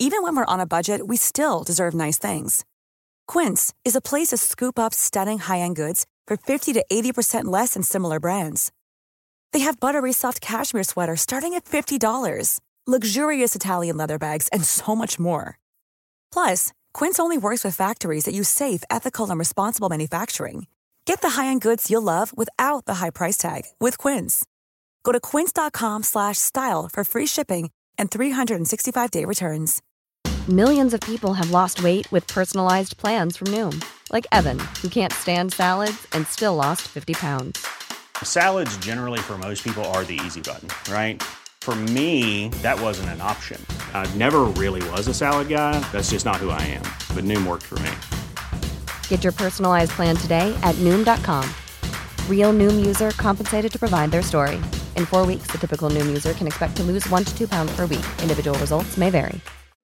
Even when we're on a budget, we still deserve nice things. Quince is a place to scoop up stunning high-end goods for 50 to 80% less than similar brands. They have buttery soft cashmere sweaters starting at $50, luxurious Italian leather bags, and so much more. Plus, Quince only works with factories that use safe, ethical, and responsible manufacturing. Get the high-end goods you'll love without the high price tag with Quince. Go to quince.com/style for free shipping and 365-day returns. Millions of people have lost weight with personalized plans from Noom. Like Evan, who can't stand salads and still lost 50 pounds. Salads generally for most people are the easy button, right? For me, that wasn't an option. I never really was a salad guy. That's just not who I am. But Noom worked for me. Get your personalized plan today at Noom.com. Real Noom user compensated to provide their story. In 4 weeks, the typical Noom user can expect to lose 1 to 2 pounds per week. Individual results may vary.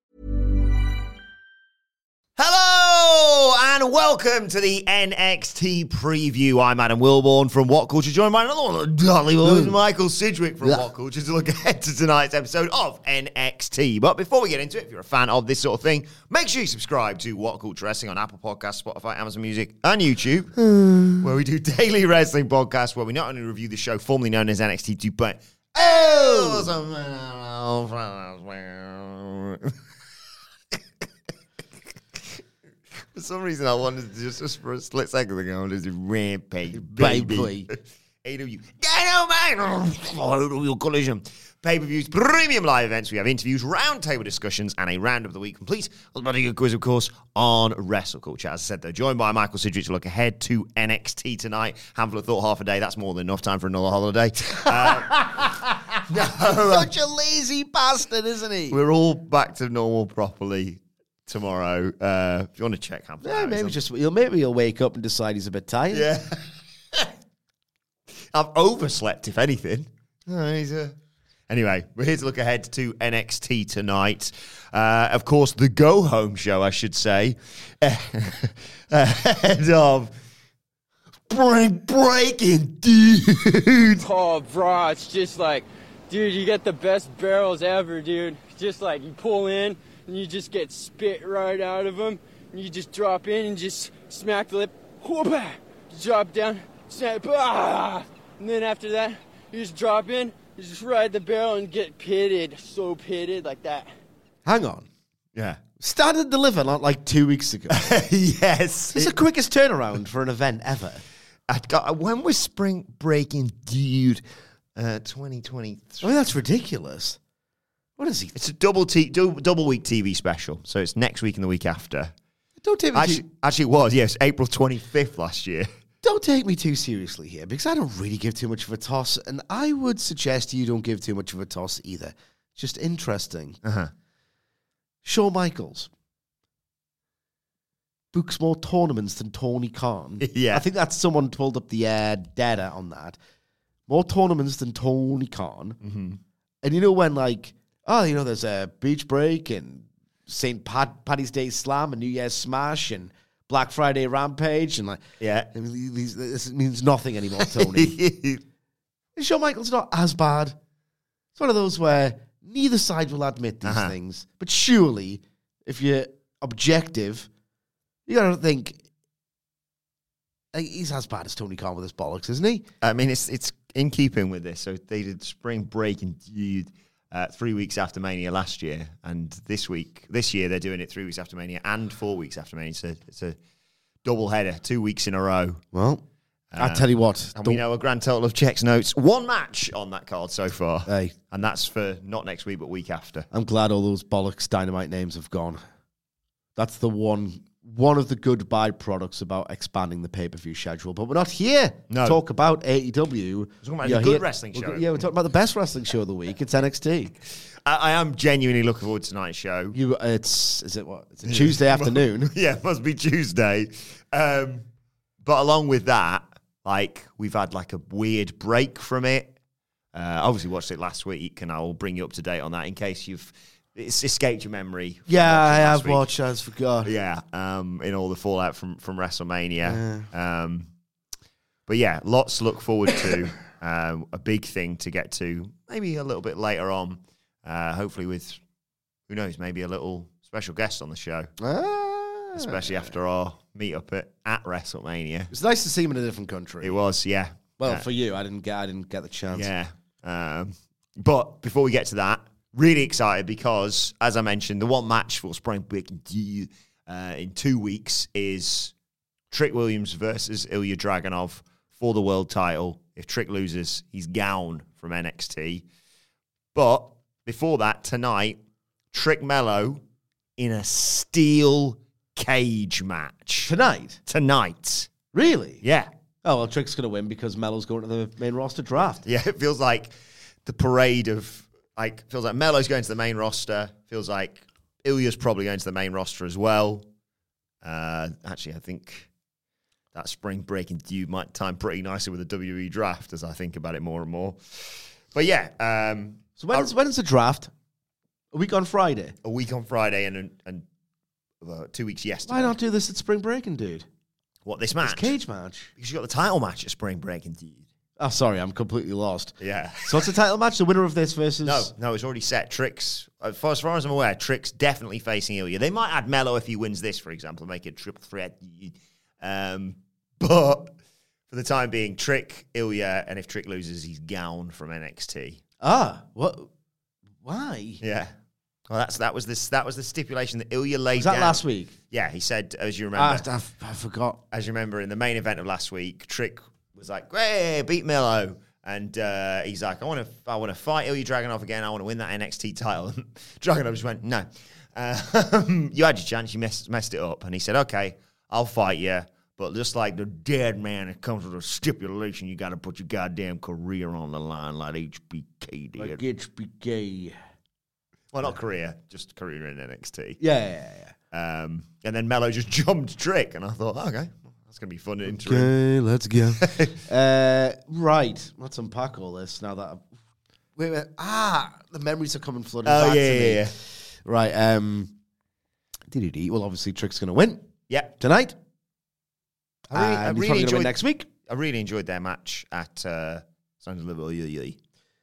Hello and welcome to the NXT preview. I'm Adam Wilborn from What Culture, joined by another one of the Dolly Boys, Michael Sidgwick from What Culture, to look ahead to tonight's episode of NXT. But before we get into it, if you're a fan of this sort of thing, make sure you subscribe to What Culture Wrestling on Apple Podcasts, Spotify, Amazon Music, and YouTube, where we do daily wrestling podcasts where we not only review the show formerly known as NXT 2, but for some reason, I wanted to just for a split second ago, there's a Rampage, baby. AW Dynamite, Collision, pay-per-views, premium live events. We have interviews, roundtable discussions, and a round of the week complete. A good quiz, of course, on Wrestle Culture. As I said, though, joined by Michael Sidgwick to look ahead to NXT tonight. Handful of thought, half a day. That's more than enough time for another holiday. Such a lazy bastard, isn't he? We're all back to normal properly tomorrow. If you want to check how maybe he'll wake up and decide he's a bit tired. Yeah. I've overslept, if anything. Anyway, we're here to look ahead to NXT tonight. Of course, the go-home show, I should say. Ahead of Breaking, dude. Oh, bro, it's just like, dude, you get the best barrels ever, dude. Just like, you pull in, and you just get spit right out of them, and you just drop in and just smack the lip, whoop-ah, drop down, snap, ah, and then after that, you just drop in, you just ride the barrel and get pitted, so pitted like that. Hang on. Yeah. Started to deliver like 2 weeks ago. Yes. It's the quickest turnaround for an event ever. When was Spring Breaking, dude? 2023. I mean, that's ridiculous. What is he? It's a double week TV special, so it's next week and the week after. Don't take me actually, it was, yes, April 25th last year. Don't take me too seriously here, because I don't really give too much of a toss, and I would suggest you don't give too much of a toss either. Just interesting. Shawn Michaels books more tournaments than Tony Khan. Yeah. I think that's someone pulled up the data on that. More tournaments than Tony Khan. Mm-hmm. And you know when, like, there's a Beach Break and St. Paddy's Day Slam and New Year's Smash and Black Friday Rampage and this means nothing anymore, Tony. Shawn Michaels not as bad. It's one of those where neither side will admit these things. But surely, if you're objective, you got to think he's as bad as Tony Khan with his bollocks, isn't he? I mean, it's in keeping with this. So they did Spring Break in 3 weeks after Mania last year, and this year they're doing it 3 weeks after Mania and 4 weeks after Mania. So it's a double header, 2 weeks in a row. Well, I tell you what, and we know a grand total of checks notes. One match on that card so far, and that's for not next week but week after. I'm glad all those bollocks Dynamite names have gone. That's the one of the good byproducts about expanding the pay-per-view schedule. But we're not here to talk about AEW. We're talking about a good wrestling show. We're talking about the best wrestling show of the week. It's NXT. I am genuinely looking forward to tonight's show. It's a Tuesday afternoon? Yeah, it must be Tuesday. But along with that, we've had a weird break from it. Obviously watched it last week, and I will bring you up to date on that in case it's escaped your memory. Yeah, I have watched. I just forgot. Yeah, in all the fallout from WrestleMania. Yeah. But yeah, lots to look forward to. A big thing to get to, maybe a little bit later on. Hopefully with who knows, maybe a little special guest on the show, especially after our meet-up at WrestleMania. It's nice to see him in a different country. It was, yeah. Well, for you, I didn't get the chance. Yeah. But before we get to that, really excited because, as I mentioned, the one match for Spring Breaking in 2 weeks is Trick Williams versus Ilya Dragunov for the world title. If Trick loses, he's gone from NXT. But before that, tonight, Trick Mello in a steel cage match. Tonight. Really? Yeah. Oh, well, Trick's going to win because Mello's going to the main roster draft. Yeah, it feels like the parade of, feels like Mello's going to the main roster. Feels like Ilya's probably going to the main roster as well. Actually, I think that Spring Breaking due might time pretty nicely with the WWE draft as I think about it more and more. But yeah. So when's the draft? A week on Friday? A week on Friday and 2 weeks yesterday. Why not do this at Spring Breaking, dude? What, this match? This cage match? Because you got the title match at Spring Breaking, dude. Oh, sorry, I'm completely lost. Yeah. So what's the title match? The winner of this versus... No, it's already set. Trick's, as far as I'm aware, Trick's definitely facing Ilya. They might add Mello if he wins this, for example, make it a triple threat. But for the time being, Trick, Ilya, and if Trick loses, he's gone from NXT. What? Why? Yeah. Well, that was the stipulation that Ilya laid Was that down. last week? Yeah, he said, as you remember. I forgot. As you remember, in the main event of last week, Trick was like, "Hey, beat Mello," and he's like, "I want to fight Ilya Dragunov again. I want to win that NXT title." And Dragunov just went, "No, you had your chance. You messed it up." And he said, "Okay, I'll fight you, but just like the dead man, it comes with a stipulation. You got to put your goddamn career on the line, like HBK did." Like HBK. Well, not career, just career in NXT. Yeah. And then Mello just jumped Trick, and I thought, okay, that's going to be fun and interim. Okay, let's go. Right, let's unpack all this now that... Wait. The memories are coming flooding back to me. Yeah. Right, well, obviously Trick's going to win. Yeah. Tonight. I He's really probably enjoyed win next week. I really enjoyed their match at Sons of Liverpool.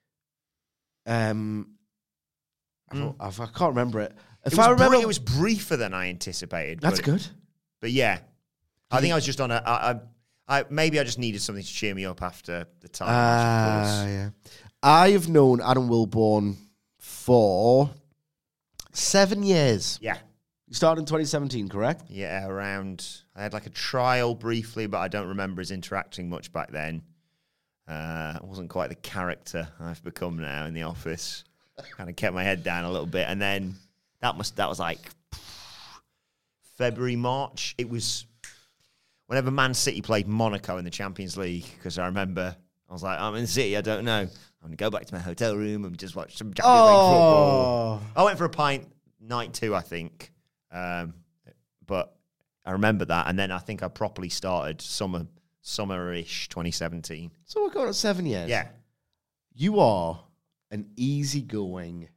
I can't remember it. It was briefer than I anticipated. That's good. But yeah, I think I was just on maybe I just needed something to cheer me up after the time. Yeah. I've known Adam Wilborn for 7 years. Yeah. You started in 2017, correct? Yeah, around. I had like a trial briefly, but I don't remember us interacting much back then. I wasn't quite the character I've become now in the office. Kind of kept my head down a little bit, and then that was like February, March. It was whenever Man City played Monaco in the Champions League, because I remember I was like, I'm in the city, I don't know. I'm going to go back to my hotel room and just watch some Champions League football. I went for a pint night 2, I think, but I remember that, and then I think I properly started summer-ish 2017. So we're going on 7 years. Yeah. You are an easygoing,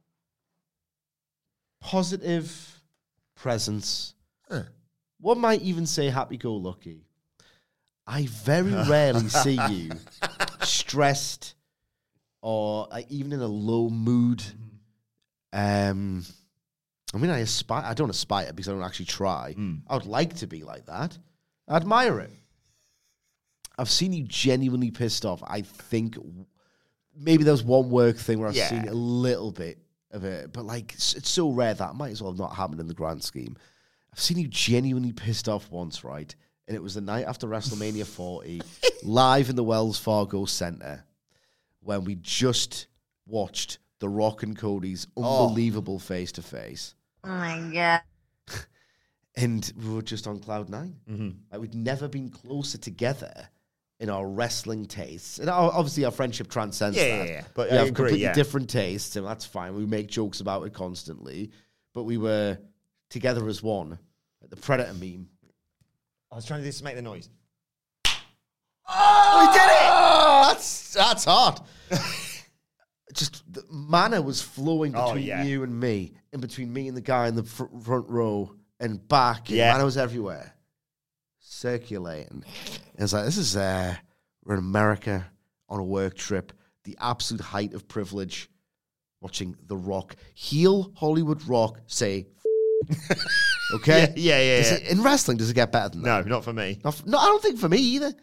positive presence. One might even say happy-go-lucky. I very rarely see you stressed or even in a low mood. I mean, I don't aspire because I don't actually try. I would like to be like that. I admire it. I've seen you genuinely pissed off. I think maybe there was one work thing where I've seen a little bit of it, but like it's so rare that it might as well have not happened in the grand scheme. I've seen you genuinely pissed off once, right? And it was the night after WrestleMania 40, live in the Wells Fargo Center, when we just watched The Rock and Cody's unbelievable face-to-face. Oh, my God. And we were just on cloud 9. Mm-hmm. Like, we'd never been closer together in our wrestling tastes. And obviously our friendship transcends that. Yeah. But we I have agree, completely different tastes, and that's fine. We make jokes about it constantly. But we were together as one. Like the Predator meme. I was trying to do this to make the noise. Oh, we did it! That's hot. Just the mana was flowing between you and me, in between me and the guy in the front row and back. And mana was everywhere, circulating. And it's like, this is we're in America on a work trip, the absolute height of privilege. watching The Rock, heel Hollywood Rock, say, okay? Yeah. In wrestling, does it get better than that? No, not for me. No, I don't think for me either.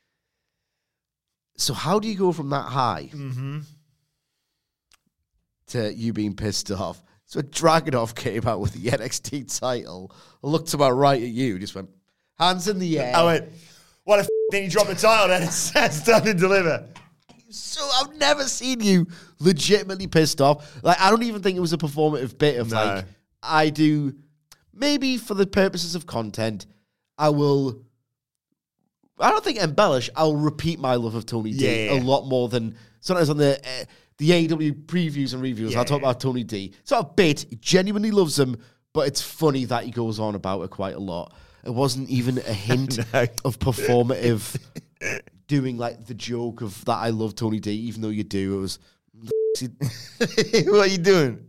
So how do you go from that high to you being pissed off? So Dragunov came out with the NXT title. I looked to my right at you, just went, hands in the air. I went, what the then you drop the title then it's done and deliver. So I've never seen you legitimately pissed off. Like, I don't even think it was a performative bit of like, I do, maybe for the purposes of content, I don't think embellish. I'll repeat my love of Tony D a lot more than sometimes on the AEW previews and reviews. I'll talk about Tony D. Sort of bit, he genuinely loves him, but it's funny that he goes on about it quite a lot. It wasn't even a hint of performative doing like the joke of that I love Tony D, even though you do. It was, what are you doing?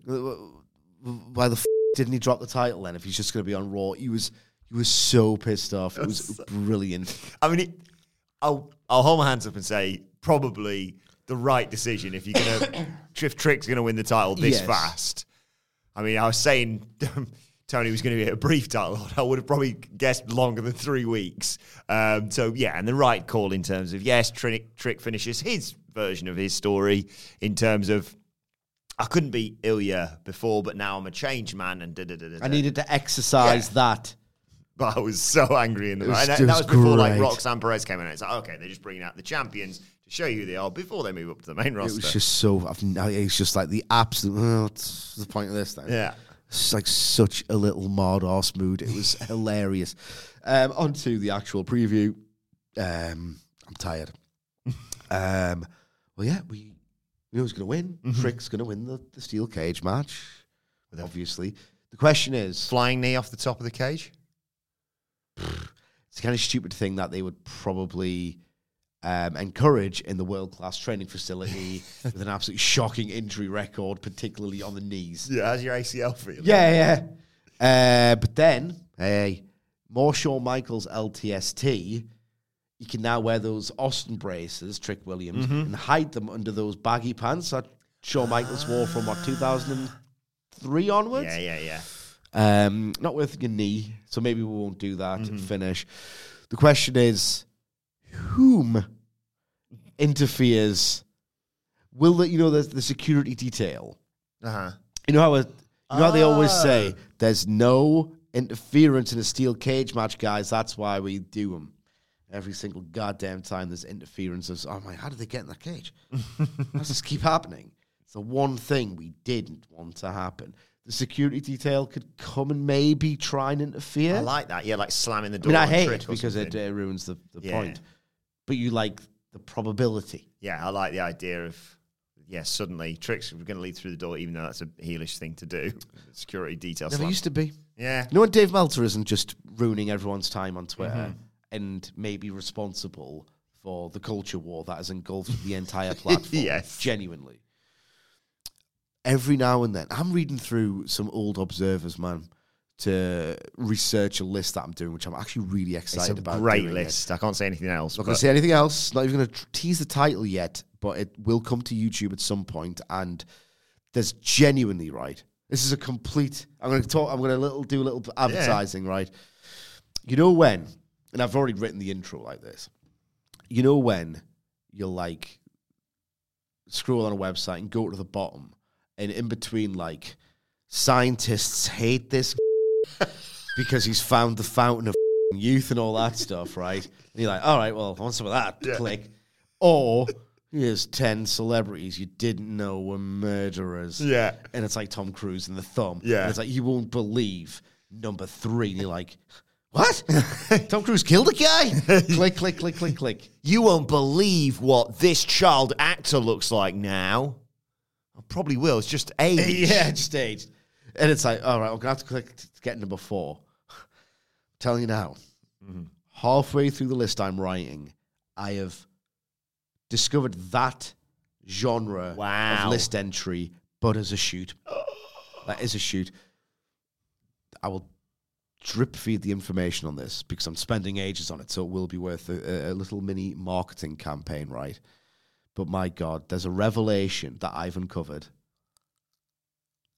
Why the didn't he drop the title then if he's just going to be on Raw? He was so pissed off. It was brilliant. I mean, I'll hold my hands up and say probably the right decision if you're going to, if Trick's going to win the title this fast. I mean, I was saying Tony was going to be a brief title. I would have probably guessed longer than 3 weeks. So, yeah, and the right call in terms of, yes, Trick finishes his version of his story in terms of, I couldn't beat Ilya before, but now I'm a changed man. And I needed to exercise that. But I was so angry in the night. And that was before like Roxanne Perez came in. And it's like, okay, they're just bringing out the champions to show you who they are before they move up to the main roster. It was just so, it's just like the absolute, what's the point of this then? Yeah. It's like such a little Mardos mood. It was hilarious. On to the actual preview. I'm tired. Well, yeah, we know who's going to win. Trick's going to win the steel cage match, obviously. The question is... Flying knee off the top of the cage? It's a kind of stupid thing that they would probably encourage in the world-class training facility with an absolutely shocking injury record, particularly on the knees. Yeah, how's your ACL feeling? Yeah. But then, more Shawn Michaels LTST, you can now wear those Austin braces, Trick Williams, and hide them under those baggy pants that Shawn Michaels wore from, 2003 onwards? Yeah. Not with your knee, so maybe we won't do that finish. The question is, whom interferes? Will the security detail? You know how they always say there's no interference in a steel cage match, guys. That's why we do them. Every single goddamn time there's interferences. Oh my, how did they get in that cage? Does this keep happening? It's the one thing we didn't want to happen. The security detail could come and maybe try and interfere. I like that. Yeah, like slamming the door. I hate it because it ruins the point. But you like the probability. Yeah, I like the idea of, suddenly Trick's going to lead through the door, even though that's a heelish thing to do. Security detail. Never used to be. Yeah. You know when Dave Meltzer isn't just ruining everyone's time on Twitter and maybe responsible for the culture war that has engulfed the entire platform? Yes. Genuinely. Every now and then, I'm reading through some old observers, man, to research a list that I'm doing, which I'm actually really excited about. It's a great list. I can't say anything else. Not going to say anything else. Not even going to tease the title yet, but it will come to YouTube at some point. And there's genuinely, right? This is a complete. I'm going to talk. I'm going to do a little advertising, right? You know when? And I've already written the intro like this. You know when you'll like scroll on a website and go to the bottom. And in between, like, scientists hate this because he's found the fountain of youth and all that stuff, right? And you're like, all right, well, I want some of that. Yeah. Click. Or here's 10 celebrities you didn't know were murderers. Yeah. And it's like Tom Cruise and the thumb. Yeah. And it's like, you won't believe number 3. And you're like, what? Tom Cruise killed a guy? Click. You won't believe what this child actor looks like now. I probably will. It's just age. Yeah, just age. And it's like, all right, I'm going to have to click to get number 4. I'm telling you now, halfway through the list I'm writing, I have discovered that genre of list entry, but as a shoot. That is a shoot. I will drip feed the information on this because I'm spending ages on it, so it will be worth a little mini marketing campaign, right? But my God, there's a revelation that I've uncovered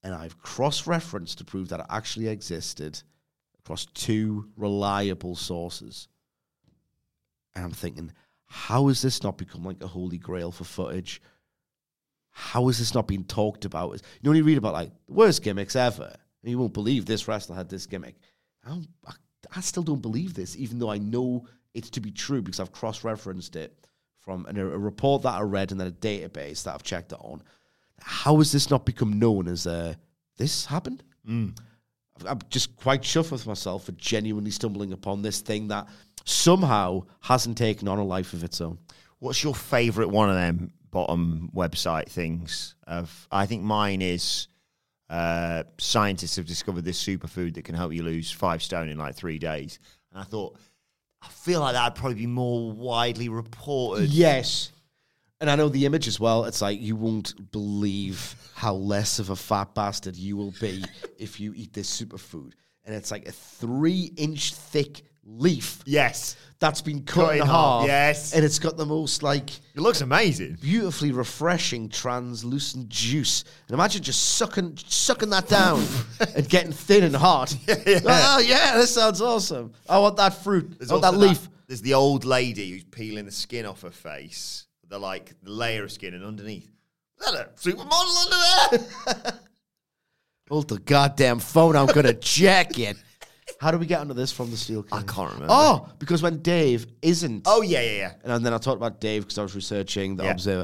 and I've cross-referenced to prove that it actually existed across 2 reliable sources. And I'm thinking, how has this not become like a holy grail for footage? How has this not been talked about? You know, when you read about like the worst gimmicks ever, and you won't believe this wrestler had this gimmick. I still don't believe this, even though I know it's to be true because I've cross-referenced it from a report that I read and then a database that I've checked it on. How has this not become known as this happened? I'm just quite chuffed with myself for genuinely stumbling upon this thing that somehow hasn't taken on a life of its own. What's your favourite one of them bottom website things? I think mine is scientists have discovered this superfood that can help you lose 5 stone in like 3 days. And I thought, I feel like that'd probably be more widely reported. Yes. And I know the image as well. It's like, you won't believe how less of a fat bastard you will be if you eat this superfood. And it's like a 3-inch thick leaf. Yes. That's been cut in half. Yes. And it's got the most, like... It looks amazing. Beautifully refreshing, translucent juice. And imagine just sucking that down and getting thin and hard. Oh, yeah, this sounds awesome. I want that fruit. I want that leaf. There's the old lady who's peeling the skin off her face. The layer of skin, and underneath, is that a supermodel under there? Hold the goddamn phone, I'm going to jack it. How do we get onto this from the Steel King? I can't remember. Oh, because when Dave isn't... Oh, yeah. And then I talked about Dave because I was researching the Observer.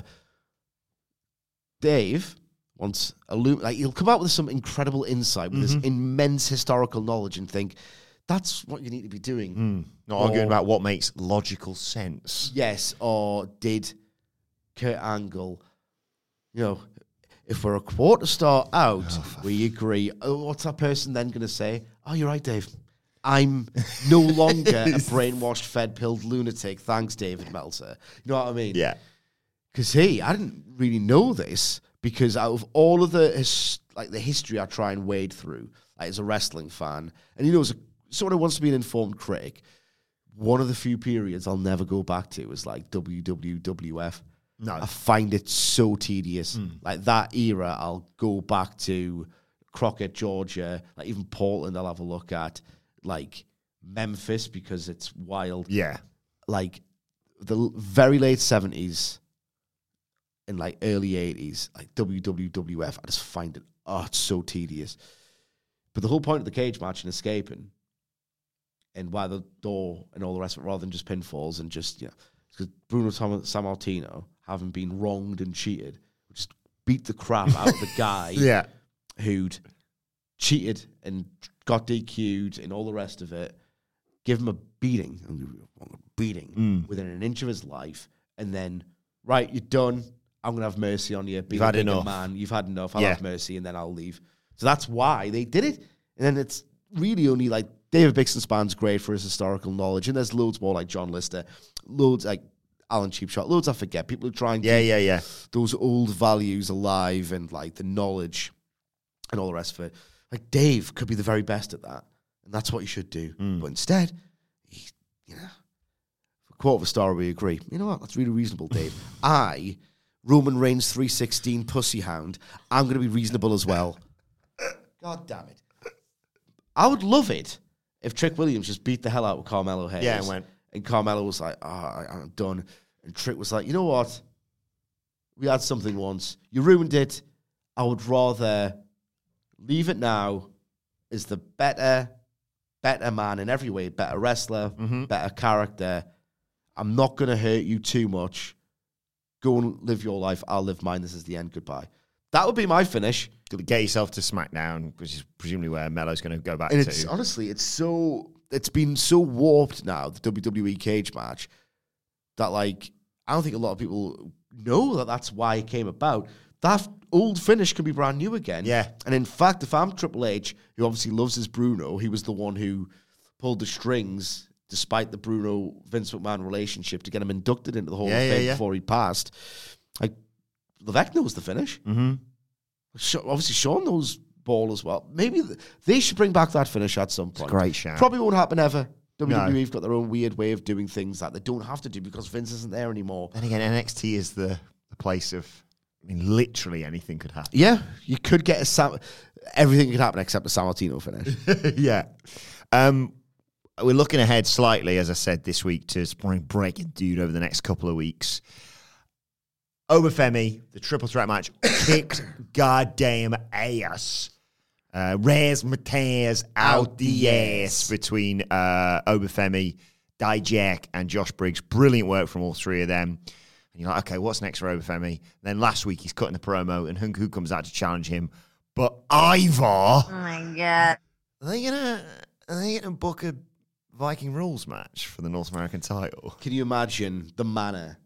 Dave wants he'll come out with some incredible insight with this immense historical knowledge and think, that's what you need to be doing. Not arguing about what makes logical sense. Yes, or did Kurt Angle, if we're a quarter star out, we agree. What's that person then going to say? Oh, you're right, Dave. I'm no longer a brainwashed, fed-pilled lunatic. Thanks, David Meltzer. You know what I mean? Yeah. Because, I didn't really know this because out of all of the history I try and wade through, as a wrestling fan, and as a someone who wants to be an informed critic, one of the few periods I'll never go back to is like WWF. No. I find it so tedious. Like that era, I'll go back to Crockett, Georgia, like even Portland I'll have a look at, like Memphis because it's wild. Yeah. Like the very late 70s and like early 80s, like WWF, I just find it, it's so tedious. But the whole point of the cage match and escaping and why the door and all the rest of it, rather than just pinfalls and just, because Bruno Sammartino, having been wronged and cheated, just beat the crap out of the guy who'd cheated and got DQ'd and all the rest of it, give him a beating within an inch of his life, and then, right, you're done, I'm going to have mercy on you. You've had enough. Man. You've had enough. I'll have mercy, and then I'll leave. So that's why they did it. And then it's really only like David Bixenspan's great for his historical knowledge, and there's loads more like John Lister, loads like Alan Cheapshot, loads I forget. People who try and keep those old values alive and like the knowledge and all the rest of it. Like Dave could be the very best at that, and that's what you should do. But instead, for a quarter of a star, we agree. You know what? That's really reasonable, Dave. Roman Reigns 316 pussy hound, I'm going to be reasonable as well. God damn it. I would love it if Trick Williams just beat the hell out of Carmelo Hayes. Yeah, and Carmelo was like, I'm done. And Trick was like, you know what? We had something once. You ruined it. I would rather leave it now as the better man in every way, better wrestler, better character. I'm not going to hurt you too much. Go and live your life. I'll live mine. This is the end. Goodbye. That would be my finish. Get yourself to SmackDown, which is presumably where Melo's going to go back and to. It's honestly, it's been so warped now, the WWE cage match, that like I don't think a lot of people know that that's why it came about. That old finish can be brand new again. Yeah. And in fact, if I'm Triple H, who obviously loves his Bruno, he was the one who pulled the strings despite the Bruno-Vince McMahon relationship to get him inducted into the Hall of Fame before he passed. Like, Levesque knows the finish. Obviously, Shawn knows ball as well. Maybe they should bring back that finish at some point. It's a great shout. Probably won't happen ever. WWE've got their own weird way of doing things that they don't have to do because Vince isn't there anymore. Then again, NXT is the place of mean, literally anything could happen. Yeah, you could get everything could happen except a Sammartino finish. Yeah. We're looking ahead slightly, as I said, this week to Spring Breaking Dude over the next couple of weeks. Obafemi, the triple threat match, kicked goddamn ass. Reyes Mateas out the ass between Obafemi, Dijak, and Josh Briggs. Brilliant work from all three of them. And you're like, okay, what's next for Obafemi? Then last week he's cutting the promo, and Hung Hu comes out to challenge him. But Ivar, Oh my God. are they gonna book a Viking Rules match for the North American title? Can you imagine the manner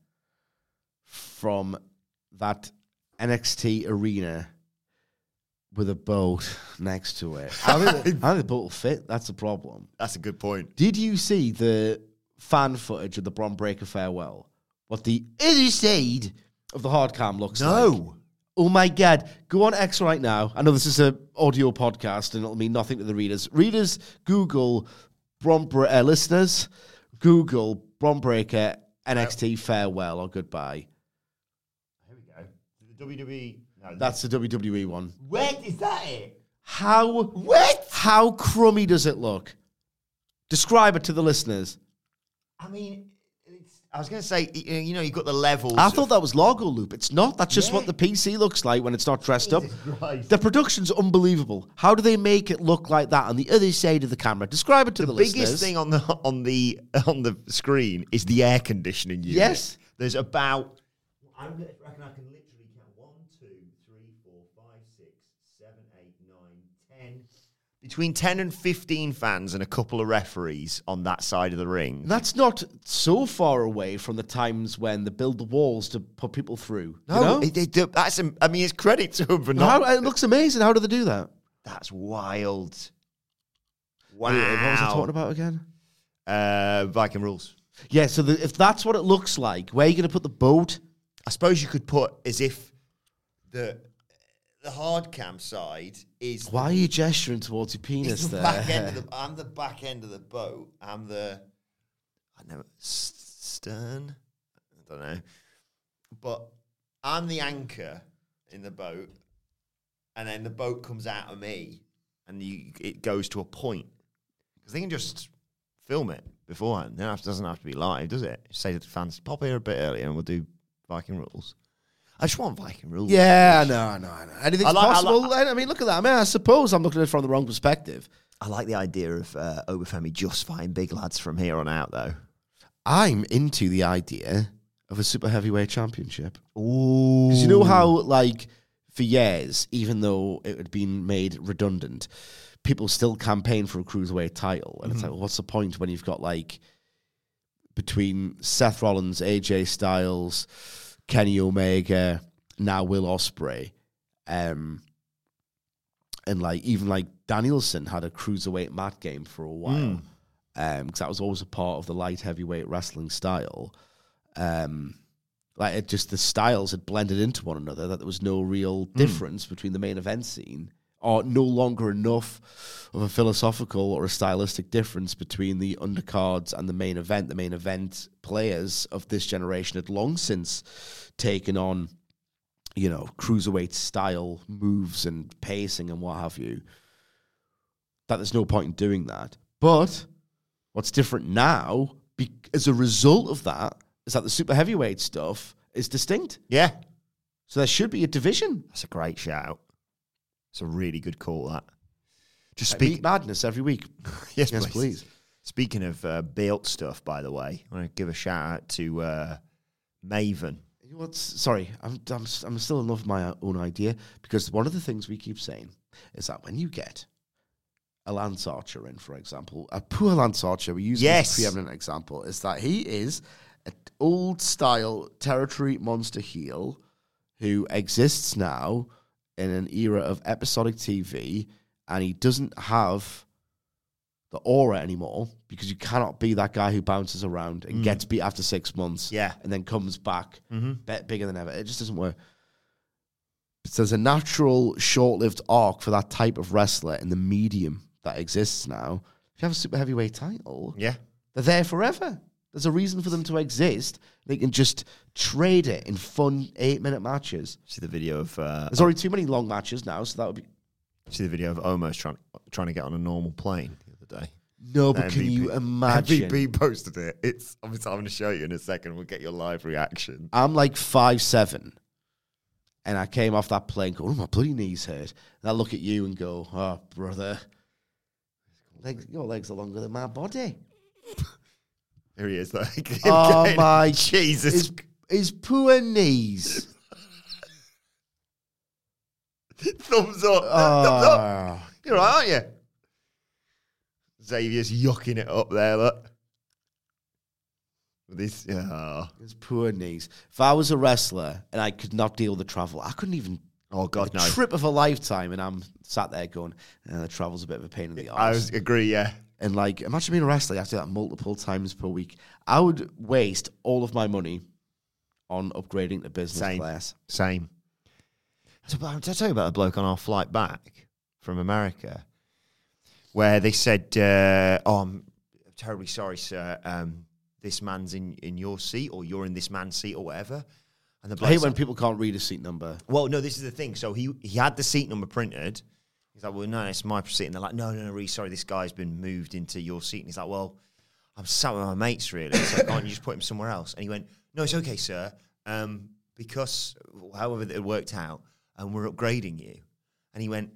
from that NXT arena with a boat next to it? How do the boat will fit? That's a problem. That's a good point. Did you see the fan footage of the Bron Breakker farewell? What the other side of the hard cam looks like? No. Oh my God. Go on X right now. I know this is an audio podcast and it'll mean nothing to the readers. Readers, Google listeners, Google Bron Breakker NXT farewell or goodbye. Here we go. The WWE. No, That's the WWE one. wet. Is that it? How Wet. How crummy does it look? Describe it to the listeners. I mean, I was going to say, you know, you've got the levels. I thought that was logo loop. It's not. That's just what the PC looks like when it's not dressed up. Christ. The production's unbelievable. How do they make it look like that on the other side of the camera? Describe it to the listeners. biggest thing on the screen is the air conditioning unit. Yes. There's about. I reckon I can literally count 1, 2, 3, 4, 5, 6, 7, 8, 9, 10. Between 10 and 15 fans and a couple of referees on that side of the ring. That's not so far away from the times when they build the walls to put people through. No, you know? they do. I mean, it's credit to them for not. It looks amazing. How do they do that? That's wild. Wow. What was I talking about again? Viking Rules. Yeah, so if that's what it looks like, where are you going to put the boat? I suppose you could put as if the hard cam side is. Why are you gesturing towards your penis there? I'm the back end of the boat. Stern. I don't know, but I'm the anchor in the boat, and then the boat comes out of me, and it goes to a point because they can just film it beforehand. It doesn't have to be live, does it? Say to the fans, pop here a bit earlier, and we'll do Viking Rules. I just want Viking Rules. Yeah, I know. Anything's possible. I mean, look at that. I mean, I suppose I'm looking at it from the wrong perspective. I like the idea of Obafemi just fighting big lads from here on out, though. I'm into the idea of a super heavyweight championship. Ooh. Because you know how, like, for years, even though it had been made redundant, people still campaign for a cruiserweight title. And it's like, well, what's the point when you've got, like, between Seth Rollins, AJ Styles, Kenny Omega, now Will Ospreay, and like even like Danielson had a cruiserweight mat game for a while, because that was always a part of the light heavyweight wrestling style. Like it just the styles had blended into one another, that there was no real difference between the main event scene, or no longer enough of a philosophical or a stylistic difference between the undercards and the main event. The main event players of this generation had long since taken on, you know, cruiserweight style moves and pacing and what have you, that there's no point in doing that. But what's different now, as a result of that, is that the super heavyweight stuff is distinct. Yeah. So there should be a division. That's a great shout. It's a really good call, that. Just Meat Madness every week. Yes, Yes, please. please. Speaking of built stuff, by the way, I want to give a shout out to Maven. You know what's, sorry, I'm still in love with my own idea, because one of the things we keep saying is that when you get a Lance Archer in, for example, a poor Lance Archer, we use this preeminent example, is that he is an old-style territory monster heel who exists now in an era of episodic TV, and he doesn't have the aura anymore, because you cannot be that guy who bounces around and gets beat after 6 months and then comes back bigger than ever. It just doesn't work. But there's a natural, short-lived arc for that type of wrestler in the medium that exists now. If you have a super heavyweight title, Yeah. they're there forever. There's a reason for them to exist. They can just trade it in fun 8-minute matches. See the video of... There's already too many long matches now, so that would be... See the video of Omos trying to get on a normal plane the other day? No, but can you imagine? MVP posted it. It's obviously, I'm going to show you in a second. We'll get your live reaction. I'm like 5'7", and I came off that plane going, oh, my bloody knees hurt. And I look at you and go, oh, brother, your legs are longer than my body. Here he is. Like, oh, my Jesus. His poor knees. Thumbs up. Thumbs up. You're right, aren't you? Xavier's yucking it up there, look. With his poor knees. If I was a wrestler and I could not deal with the travel, I couldn't even... Oh, God, no. Trip of a lifetime, and I'm sat there going, the travel's a bit of a pain in the arse. I agree, yeah. And, like, imagine being a wrestler. You have to do that multiple times per week. I would waste all of my money on upgrading to business class. Same. Did I tell you about a bloke on our flight back from America where they said, I'm terribly sorry, sir. This man's in your seat, or you're in this man's seat, or whatever. And the I hate when people can't read a seat number. Well, no, this is the thing. So he had the seat number printed. He's like, well, no, it's my seat. And they're like, no, really sorry, this guy's been moved into your seat. And he's like, well, I'm sat with my mates, really. So can't you just put him somewhere else? And he went, no, it's okay, sir. Because however it worked out, and we're upgrading you. And he went,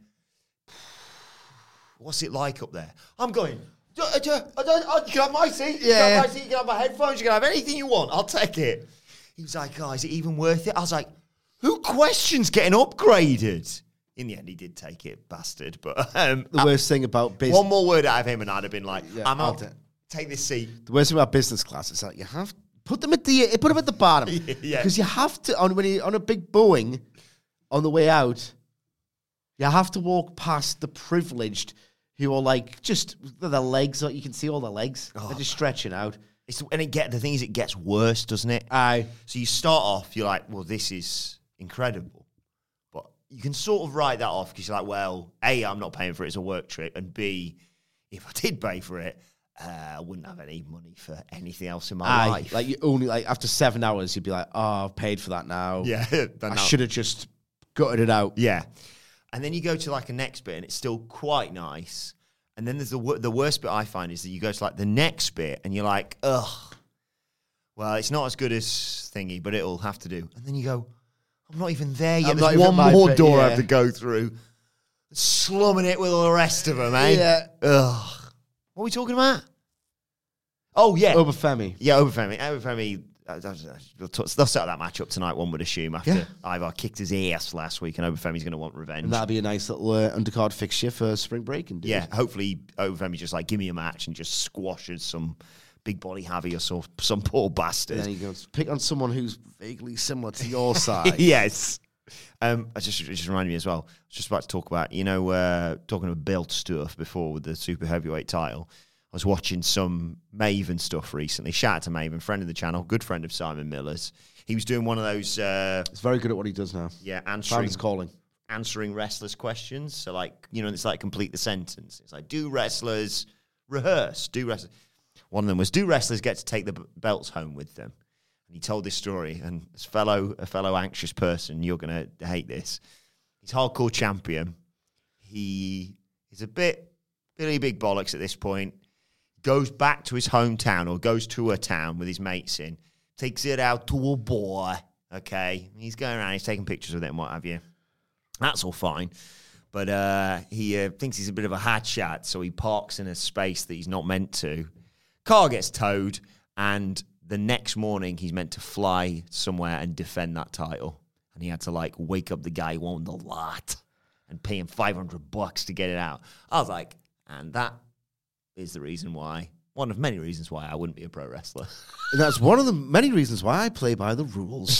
what's it like up there? I'm going, you can have my seat. You can have my seat. You can have my headphones. You can have anything you want. I'll take it. He was like, oh, is it even worth it? I was like, who questions getting upgraded? In the end, he did take it, bastard. But the worst thing about business... One more word out of him and I'd have been like, I'm out. Take this seat. The worst thing about business class is like, you have to put them at the bottom. Yeah. Because you have to, when you're on a big Boeing, on the way out, you have to walk past the privileged who are like, just the legs, you can see all the legs. They're just stretching out. The thing is, it gets worse, doesn't it? Aye. So you start off, you're like, well, this is incredible. But you can sort of write that off because you're like, well, A, I'm not paying for it as a work trip. And B, if I did pay for it, I wouldn't have any money for anything else in my life. Like you only, like after 7 hours, you'd be like, oh, I've paid for that now. Yeah. I should have just gutted it out. Yeah. And then you go to like a next bit and it's still quite nice. And then there's the worst bit I find is that you go to like the next bit and you're like, ugh, well, it's not as good as thingy, but it'll have to do. And then you go, I'm not even there yet. There's one more door I have to go through. Slumming it with all the rest of them, eh? Yeah. Ugh. What are we talking about? Oh, yeah. Obafemi. Yeah, Obafemi. They'll set that match up tonight, one would assume, after Ivar kicked his ass last week and Obafemi's going to want revenge. And that'll be a nice little undercard fixture for spring break. Hopefully Obafemi just like, give me a match and just squashes some big body Javi or some poor bastard. And then he goes, pick on someone who's vaguely similar to your side. Yes. I just reminded me as well, I was just about to talk about, talking about belt stuff before with the super heavyweight title. I was watching some Maven stuff recently. Shout out to Maven, friend of the channel, good friend of Simon Miller's. He was doing one of those... He's very good at what he does now. Yeah, answering wrestlers' questions. So, like, it's like complete the sentence. It's like, do wrestlers rehearse? One of them was, do wrestlers get to take the belts home with them? And he told this story, and as a fellow anxious person, you're going to hate this. He's hardcore champion. He is a bit Billy Big Bollocks at this point. Goes back to his hometown or goes to a town with his mates in, takes it out to a boy, okay? He's going around, he's taking pictures with it and what have you. That's all fine. But he thinks he's a bit of a hot shot, so he parks in a space that he's not meant to. Car gets towed, and the next morning he's meant to fly somewhere and defend that title. And he had to, like, wake up the guy who owned the lot and pay him $500 to get it out. I was like, and that is the reason why, one of many reasons why I wouldn't be a pro wrestler. And that's one of the many reasons why I play by the rules.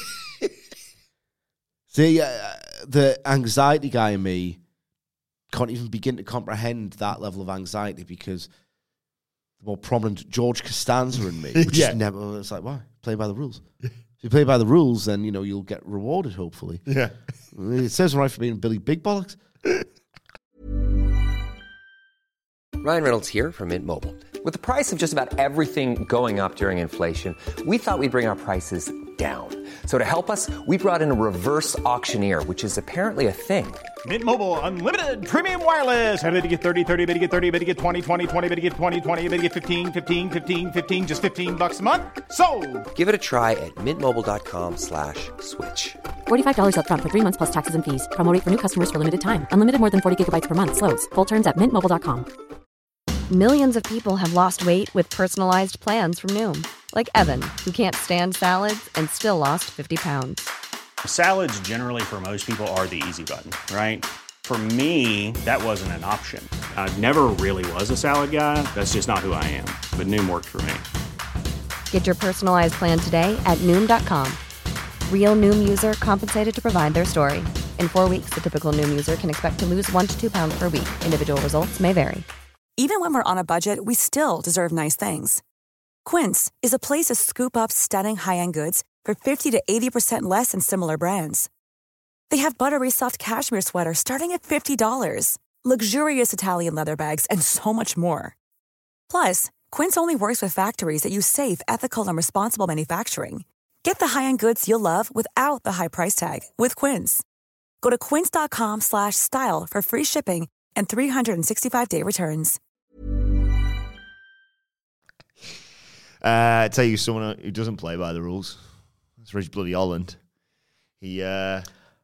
See, the anxiety guy in me can't even begin to comprehend that level of anxiety because the more prominent George Costanza in me, which is never, it's like, why? Play by the rules. If you play by the rules, then, you'll get rewarded, hopefully. Yeah. It says right for being Billy Big Bollocks. Ryan Reynolds here from Mint Mobile. With the price of just about everything going up during inflation, we thought we'd bring our prices down. So to help us, we brought in a reverse auctioneer, which is apparently a thing. Mint Mobile Unlimited Premium Wireless. How to get 30, 30, bit to get 30, bit to get 20, 20, 20, bit to get 20, 20, bit to get 15, 15, 15, 15, just $15 a month? Sold! Give it a try at mintmobile.com/switch. $45 up front for 3 months plus taxes and fees. Promo rate for new customers for limited time. Unlimited more than 40 gigabytes per month. Slows full terms at mintmobile.com. Millions of people have lost weight with personalized plans from Noom. Like Evan, who can't stand salads and still lost 50 pounds. Salads generally for most people are the easy button, right? For me, that wasn't an option. I never really was a salad guy. That's just not who I am. But Noom worked for me. Get your personalized plan today at Noom.com. Real Noom user compensated to provide their story. In 4 weeks, the typical Noom user can expect to lose 1 to 2 pounds per week. Individual results may vary. Even when we're on a budget, we still deserve nice things. Quince is a place to scoop up stunning high-end goods for 50 to 80% less than similar brands. They have buttery soft cashmere sweaters starting at $50, luxurious Italian leather bags, and so much more. Plus, Quince only works with factories that use safe, ethical, and responsible manufacturing. Get the high-end goods you'll love without the high price tag with Quince. Go to quince.com/style for free shipping and 365-day returns. Tell you someone who doesn't play by the rules. It's Rich Bloody Holland. He Hang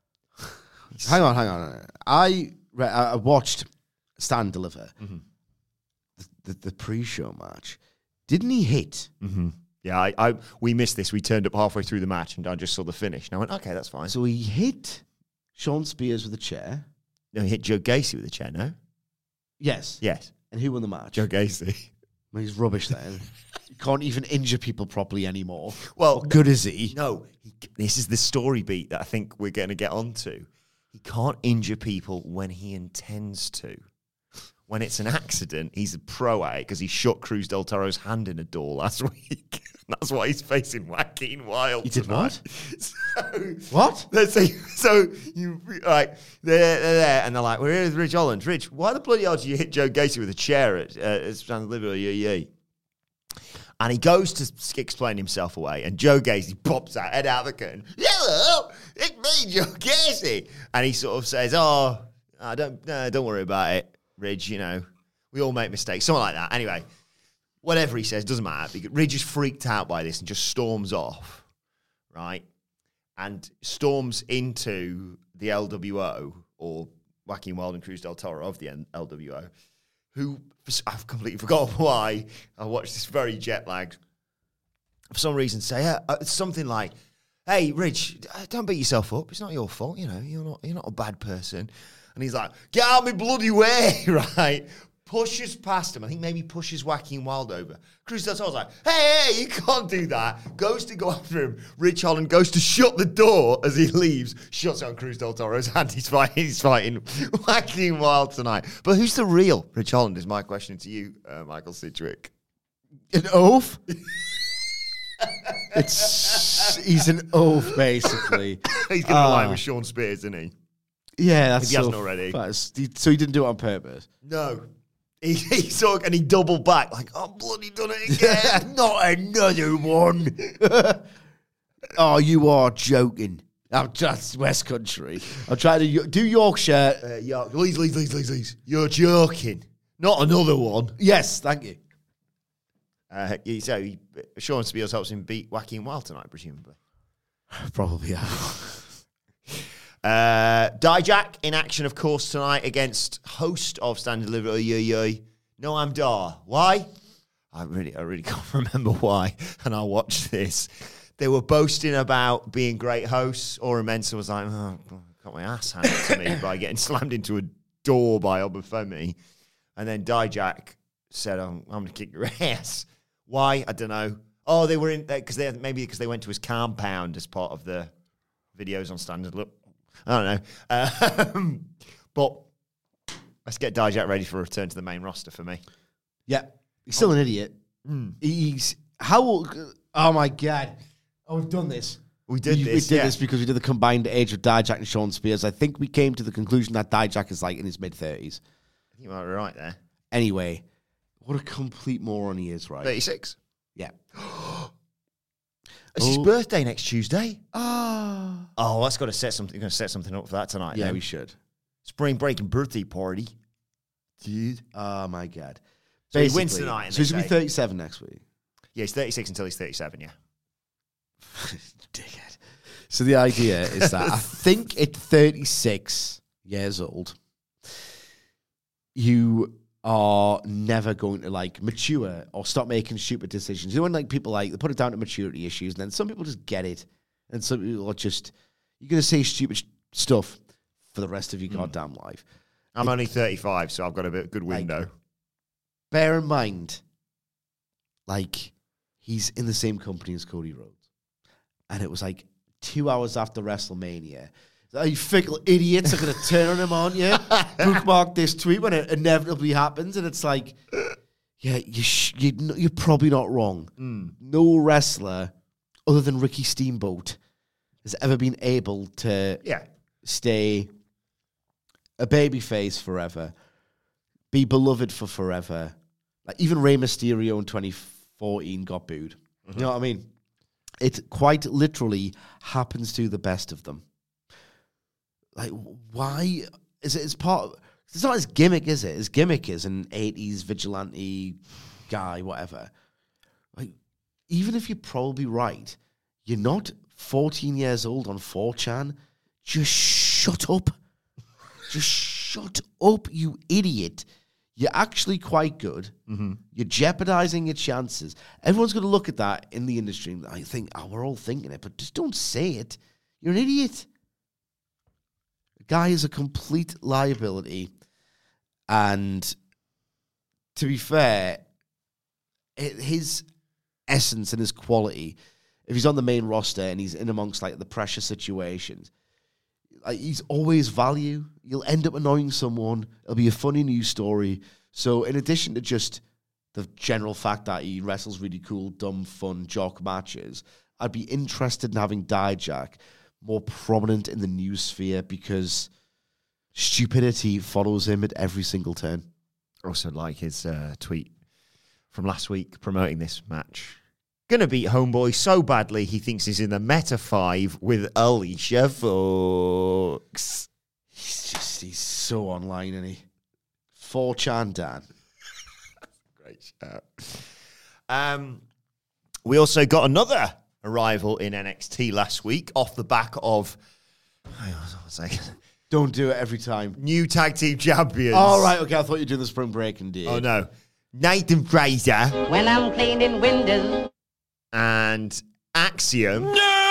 on. I watched Stan deliver the pre-show match. Didn't he hit? Mm-hmm. Yeah, we missed this. We turned up halfway through the match, and I just saw the finish. And I went, okay, that's fine. So he hit Sean Spears with a chair. No, he hit Joe Gacy with a chair, no? Yes. Yes. And who won the match? Joe Gacy. Well, he's rubbish then. He can't even injure people properly anymore. Well, what good is he? No, this is the story beat that I think we're going to get onto. He can't injure people when he intends to. When it's an accident, he's a pro at it because he shot Cruz del Toro's hand in a door last week. That's why he's facing Joaquin Wilde. He did what? What? Let's say, so you like they're there and they're like, we're here with Rich Holland. Rich, why the bloody hell did you hit Joe Gacy with a chair at Stand Liberty? Yeah. And he goes to explain himself away, and Joe Gacy pops out, head out the curtain. Hello, it's me, Joe Gacy. And he sort of says, don't worry about it, Ridge, you know, we all make mistakes, something like that. Anyway, whatever he says, doesn't matter. Ridge is freaked out by this and just storms off, right? And storms into the LWO, or Joaquin Wilde and Cruz del Toro of the LWO, who, I've completely forgotten why, I watched this very jet lagged, for some reason say something like, hey, Ridge, don't beat yourself up. It's not your fault, you know, you're not a bad person. And he's like, get out of my bloody way, right? Pushes past him. I think maybe pushes Joaquin Wilde over. Cruz del Toro's like, hey, you can't do that. Goes to go after him. Rich Holland goes to shut the door as he leaves. Shuts on Cruz del Toro's hand. He's fighting Joaquin Wilde tonight. But who's the real Rich Holland is my question to you, Michael Sidgwick. An oaf? He's an oaf, basically. He's going to align with Sean Spears, isn't he? Yeah, that's if he hasn't already. So he didn't do it on purpose? No. He saw and he doubled back like, oh, bloody done it again. Not another one. Oh, you are joking. I'm just West Country. I'm trying to do Yorkshire. Please. You're joking. Not another one. Yes, thank you. So Sean Spears helps him beat Joaquin Wilde tonight, presumably. Probably, yeah. Dijak in action, of course, tonight against host of Stand and Deliver, Noam Dar. Why? I really can't remember why. And I watched this. They were boasting about being great hosts. Ora Mensah was like, I got my ass handed to me by getting slammed into a door by Obafemi. And then Dijak said, I'm going to kick your ass. Why? I don't know. Oh, they were in there because they went to his compound as part of the videos on Stand and Deliver. I don't know. But let's get Dijak ready for a return to the main roster for me. Yeah. He's still an idiot. He's... How... Oh, my God. Oh, we've done this. We did this because we did the combined age of Dijak and Sean Spears. I think we came to the conclusion that Dijak is like in his mid-30s. I think you might be right there. Anyway, what a complete moron he is, right? 36. Yeah. It's his birthday next Tuesday. Oh, that's got to set something. Going to set something up for that tonight. Yeah, then. we should. Spring break and birthday party, dude. Oh my God. So he wins tonight. So he's gonna be 37 next week. Yeah, he's 36 until he's 37. Yeah. Dickhead. So the idea is that I think at 36 years old, you are never going to like mature or stop making stupid decisions. You know when like people like they put it down to maturity issues, and then some people just get it, and some people are just you're going to say stupid stuff for the rest of your goddamn life. I'm only 35, so I've got a bit good window. Like, bear in mind, like he's in the same company as Cody Rhodes, and it was like 2 hours after WrestleMania. You fickle idiots are going to turn on him, aren't you? Bookmark this tweet when it inevitably happens, and it's like, yeah, you're probably not wrong. No wrestler other than Ricky Steamboat has ever been able to stay a babyface forever, be beloved for forever. Like even Rey Mysterio in 2014 got booed. You know what I mean? It quite literally happens to the best of them. Like, why is it? It's not his gimmick, is it? His gimmick is an 80s vigilante guy, whatever. Like, even if you're probably right, you're not 14 years old on 4chan. Just shut up. Just shut up, you idiot. You're actually quite good. You're jeopardizing your chances. Everyone's going to look at that in the industry and I think, we're all thinking it, but just don't say it. You're an idiot. Guy is a complete liability, and to be fair, his essence and his quality, if he's on the main roster and he's in amongst like the pressure situations, like, he's always value. You'll end up annoying someone. It'll be a funny news story. So in addition to just the general fact that he wrestles really cool, dumb, fun, jock matches, I'd be interested in having Dijak more prominent in the news sphere because stupidity follows him at every single turn. Also like his tweet from last week promoting this match. Gonna beat Homeboy so badly he thinks he's in the Meta 5 with Alicia Fox. He's so online, isn't he? 4chan Dan. Great shout. We also got another arrival in NXT last week off the back of... Hang on a second. Don't do it every time. New tag team champions. Oh, right. Okay, I thought you were doing the spring break and did. Oh, no. Nathan Fraser. When I'm cleaning windows. And Axiom.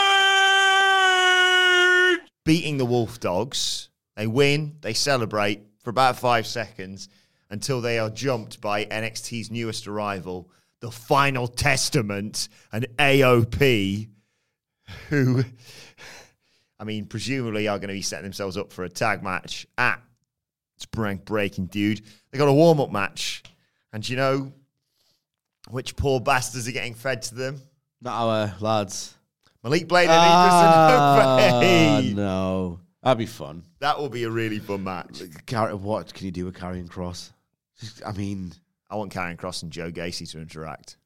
Beating the Wolf Dogs. They win. They celebrate for about 5 seconds until they are jumped by NXT's newest arrival, the Final Testament, and AOP, who, I mean, presumably are going to be setting themselves up for a tag match at Spring Breaking, dude. They got a warm-up match. And do you know which poor bastards are getting fed to them? Not our lads. Malik Blade and Idris and no. That'd be fun. That will be a really fun match. What can you do with Karrion Kross? I mean... I want Karrion Kross and Joe Gacy to interact.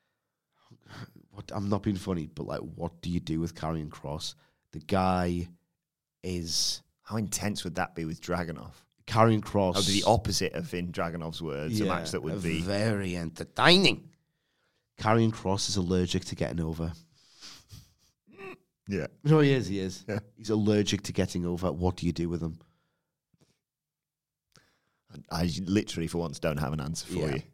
I'm not being funny, but like, what do you do with Karrion Kross? The guy is... How intense would that be with Dragunov? Karrion Kross... That would be the opposite of, in Dragunov's words, a match that would be... very entertaining. Karrion Kross is allergic to getting over. Yeah. No, he is. Yeah. He's allergic to getting over. What do you do with him? I literally, for once, don't have an answer for you.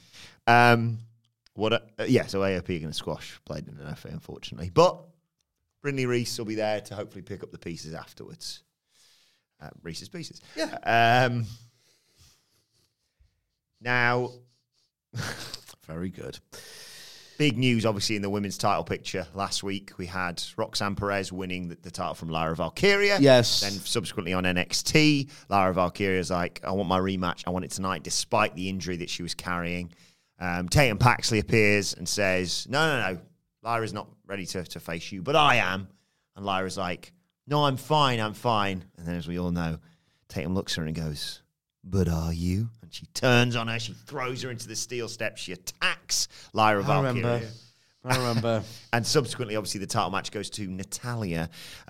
So AOP are going to squash Blade and NFA, unfortunately. But Brindley Reese will be there to hopefully pick up the pieces afterwards. Reese's Pieces. Yeah. Now... Very good. Big news, obviously, in the women's title picture. Last week, we had Roxanne Perez winning the title from Lyra Valkyria. Yes. Then subsequently on NXT, Lyra Valkyria's like, I want my rematch. I want it tonight, despite the injury that she was carrying. Tatum Paxley appears and says, no. Lyra's not ready to face you, but I am. And Lyra's like, no, I'm fine. And then, as we all know, Tatum looks at her and goes, but are you? And she turns on her. She throws her into the steel steps. She attacks Lyra Valkyria. I remember. And subsequently, obviously, the title match goes to Natalya,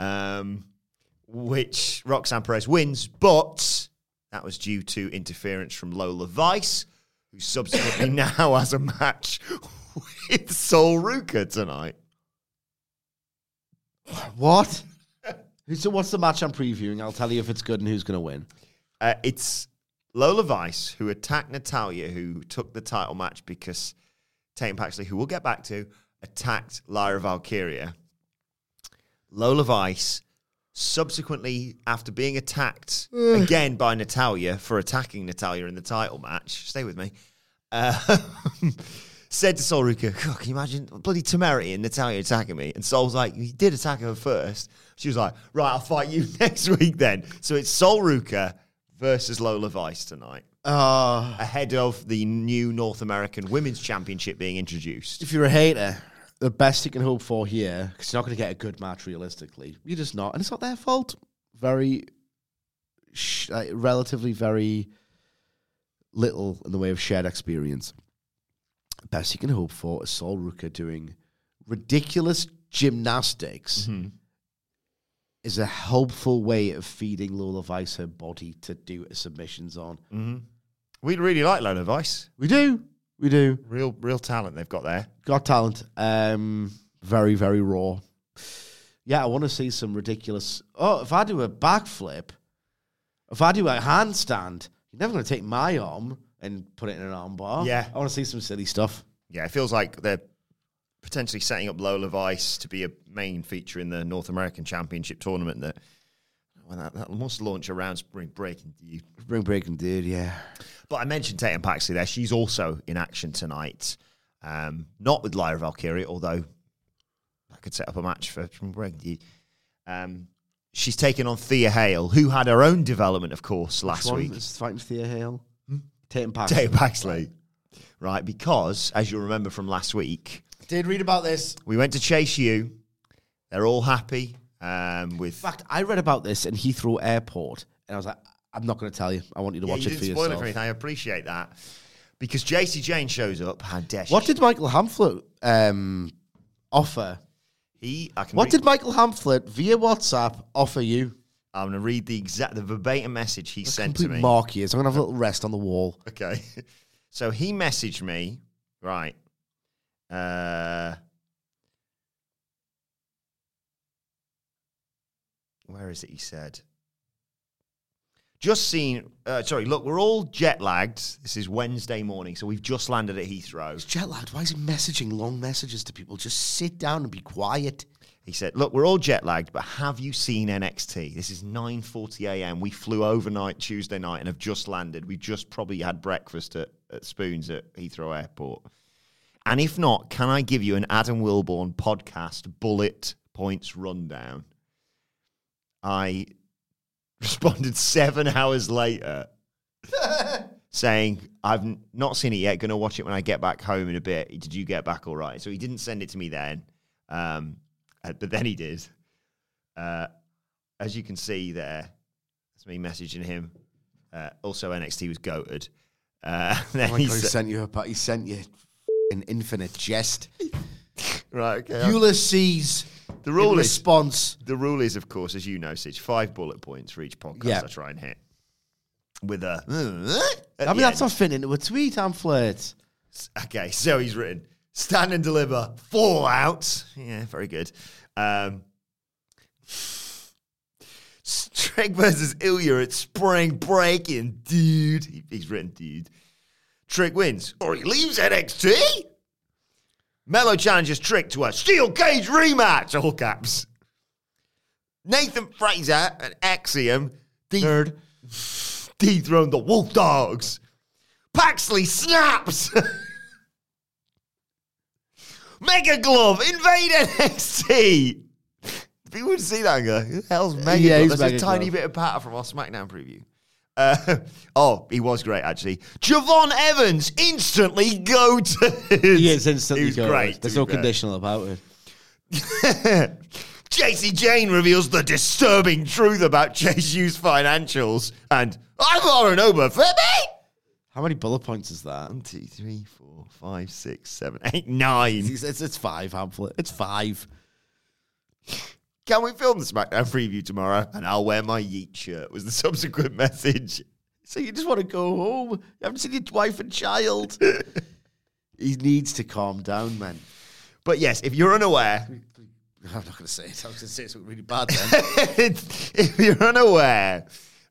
which Roxanne Perez wins, but that was due to interference from Lola Vice, who subsequently now has a match with Sol Ruka tonight. What? So what's the match I'm previewing? I'll tell you if it's good and who's going to win. It's Lola Vice, who attacked Natalya, who took the title match because Tatum Paxley, who we'll get back to, attacked Lyra Valkyria. Lola Vice, subsequently, after being attacked again by Natalya for attacking Natalya in the title match, stay with me, said to Sol Ruka, can you imagine bloody temerity and Natalya attacking me? And Sol's like, he did attack her first. She was like, right, I'll fight you next week then. So it's Sol Ruka versus Lola Vice tonight. Ahead of the new North American Women's Championship being introduced. If you're a hater, the best you can hope for here, because you're not going to get a good match realistically. You're just not. And it's not their fault. Relatively very little in the way of shared experience. Best you can hope for is Sol Ruka doing ridiculous gymnastics is a helpful way of feeding Lola Vice her body to do submissions on. Mm-hmm. We'd really like Lola Vice. We do. Real talent they've got there. Got talent. Very, very raw. Yeah, I want to see some ridiculous... Oh, if I do a backflip, if I do a handstand, you're never going to take my arm and put it in an arm bar. Yeah. I want to see some silly stuff. Yeah, it feels like they're potentially setting up Lola Vice to be a main feature in the North American Championship tournament that must launch around Spring Breaking Dude. Spring Breaking Dude, yeah. But I mentioned Tatum Paxley there. She's also in action tonight. Not with Lyra Valkyria, although I could set up a match for Spring Breaking Dude. She's taken on Thea Hale, who had her own development, of course, last week. Which one is fighting Thea Hale? Tatum Paxley. Tatum Paxley. Right, because, as you'll remember from last week... Did read about this. We went to Chase U. They're all happy. In fact, I read about this in Heathrow Airport, and I was like, I'm not going to tell you. I want you to watch it for yourself. You didn't spoil it for anything. I appreciate that. Because JC Jane shows up. How dare she? What did Michael Hamflett offer? What did Michael Hamflett via WhatsApp offer you? I'm going to read the verbatim message he sent to me. Mark he is. I'm going to have a little rest on the wall. Okay. So he messaged me, right. Where is it? He said, look, we're all jet lagged. This is Wednesday morning, so we've just landed at Heathrow. He's jet lagged. Why is he messaging long messages to people? Just sit down and be quiet. He said, look, we're all jet lagged, but have you seen NXT? This is 9:40 a.m. We flew overnight Tuesday night and have just landed. We just probably had breakfast at Spoons at Heathrow Airport. And if not, can I give you an Adam Wilborn podcast bullet points rundown? I responded 7 hours later saying, I've not seen it yet, going to watch it when I get back home in a bit. Did you get back all right? So he didn't send it to me then, but then he did. As you can see there, that's me messaging him. Also, NXT was goated. He sent you an infinite jest. Right, okay. Ulysses. The rule response. The rule is, of course, as you know, Sige, 5 bullet points for each podcast I try and hit. With a... that's not fitting into a tweet, Hamflett. Okay, so he's written, stand and deliver, Fallout. Yeah, very good. Trick versus Ilya at Spring Breaking, dude. He's written, dude. Trick wins, or he leaves NXT. Mello challenges Trick to a steel cage rematch, all caps. Nathan Fraser and Axiom dethroned the Wolf Dogs. Paxley snaps. Mega Glove invade NXT. People would see that and go, who the hell's Mega Glove? That's a tiny bit of patter from our SmackDown preview. He was great, actually. Javon Evans instantly goated. He is instantly goated. Great. There's no conditional about it. JC Jane reveals the disturbing truth about Chase U's financials. And I'm Lauren over for me. How many bullet points is that? 1, 2, 3, 4, 5, 6, 7, 8, 9. It's 5, Hamlet. It's 5. Can we film the SmackDown preview tomorrow? And I'll wear my Yeet shirt, was the subsequent message. So you just want to go home? You haven't seen your wife and child? He needs to calm down, man. But yes, if you're unaware... I'm not going to say it. I was going to say something really bad then. If you're unaware,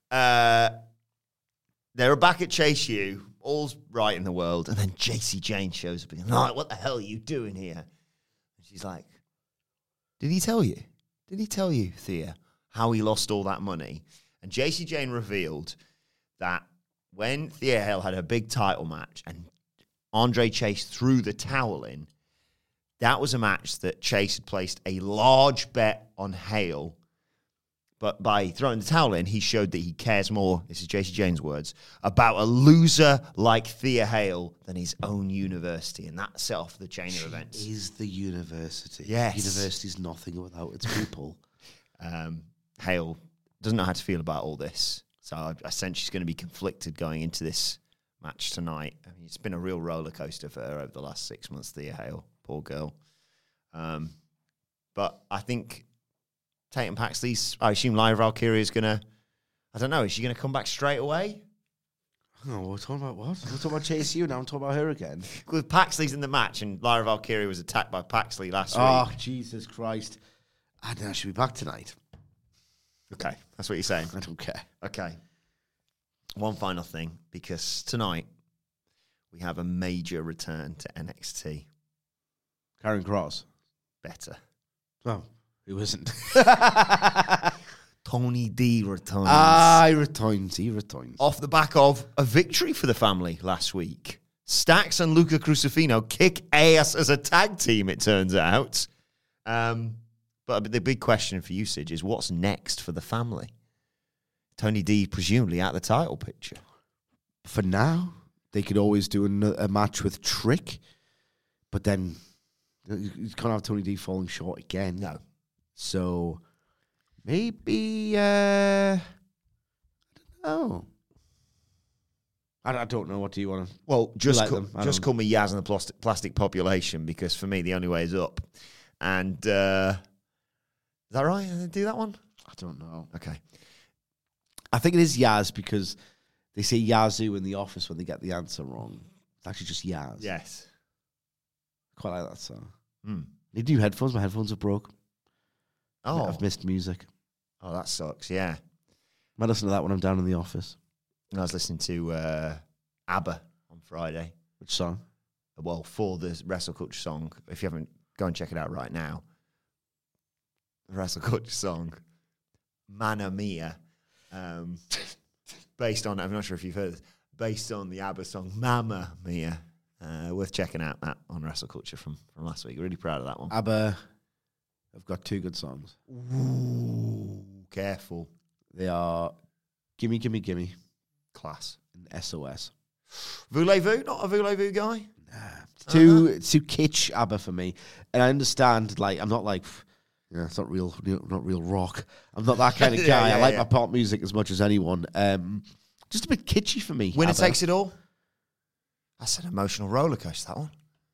they're back at Chase U. All's right in the world. And then JC Jane shows up and like, what the hell are you doing here? And she's like, did he tell you? Did he tell you, Thea, how he lost all that money? And JC Jane revealed that when Thea Hale had her big title match and Andre Chase threw the towel in, that was a match that Chase had placed a large bet on Hale. But by throwing the towel in, he showed that he cares more, this is JC Jane's words, about a loser like Thea Hale than his own university. And that set off the chain of events. Is the university. Yes. University's nothing without its people. Hale doesn't know how to feel about all this. So I sense she's going to be conflicted going into this match tonight. I mean, it's been a real roller coaster for her over the last 6 months, Thea Hale. Poor girl. But I think Tatum Paxley's, I assume Lyra Valkyria is going to, I don't know, is she going to come back straight away? Oh, we're talking about what? We're talking about Chase U now. I'm talking about her again. Because Paxley's in the match and Lyra Valkyria was attacked by Paxley last week. Oh, Jesus Christ. I don't know, she'll be back tonight. Okay, that's what you're saying. I don't care. Okay. One final thing, because tonight we have a major return to NXT. Karen Cross. Better. Oh, who isn't? Tony D returns. He returns. Off the back of a victory for the family last week. Stax and Luca Crucifino kick ass as a tag team, it turns out. But the big question for you, Sidge, is what's next for the family? Tony D presumably out the title picture. For now, they could always do a match with Trick, but then you can't have Tony D falling short again. No. So maybe, I don't know. I don't know. What do you want to? Well, just call me Yaz and the plastic population, because for me the only way is up. And is that right? Do that one? I don't know. Okay. I think it is Yaz because they say Yazoo in the office when they get the answer wrong. It's actually just Yaz. Yes. Quite like that song. Mm. Need new headphones. My headphones are broke. Oh. I've missed music. Oh, that sucks. Yeah. Might listen to that when I'm down in the office. I was listening to ABBA on Friday. Which song? Well, for the Wrestle Culture song. If you haven't, go and check it out right now. The Wrestle Culture song, Mamma Mia. Based on, I'm not sure if you've heard this, based on the ABBA song Mamma Mia. Worth checking out that on Wrestle Culture from last week. Really proud of that one. ABBA have got 2 good songs. Ooh, careful. They are Gimme, Gimme, Gimme. Class. And SOS. Voulez-vous? Not a Voulez-vous guy? Nah. It's too kitsch ABBA for me. And I understand, like, I'm not like... Yeah, it's not real rock. I'm not that kind of guy. I like my pop music as much as anyone. Just a bit kitschy for me. Winner Takes It All. That's an emotional roller coaster, that one.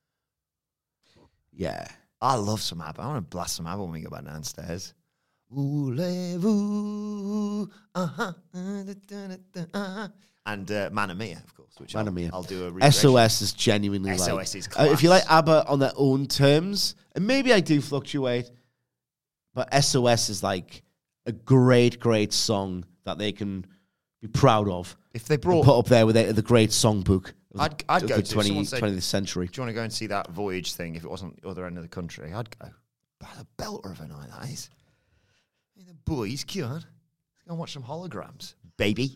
Yeah. I love some ABBA. I want to blast some ABBA when we go back downstairs. Voulez-vous? And Mamma Mia, of course. Which Mamma Mia. I'll do a reiteration. SOS is genuinely SOS is class. if you like ABBA on their own terms, and maybe I do fluctuate, but SOS is like a great, great song that they can be proud of. If they brought... put up there with the great songbook of I'd go the to 20th century. Do you want to go and see that Voyage thing if it wasn't the other end of the country? I'd go. But a belter of a night, that is. Hey, the boys, come on. Let's go and watch some holograms, baby.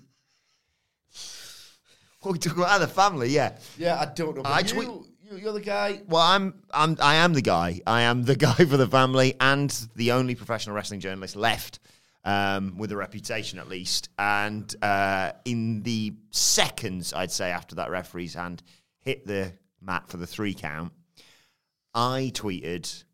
What we talk about the family, yeah. Yeah, I don't know. But you're the guy. Well, I am the guy. I am the guy for the family and the only professional wrestling journalist left, with a reputation at least. And in the seconds, I'd say, after that referee's hand hit the mat for the 3 count, I tweeted,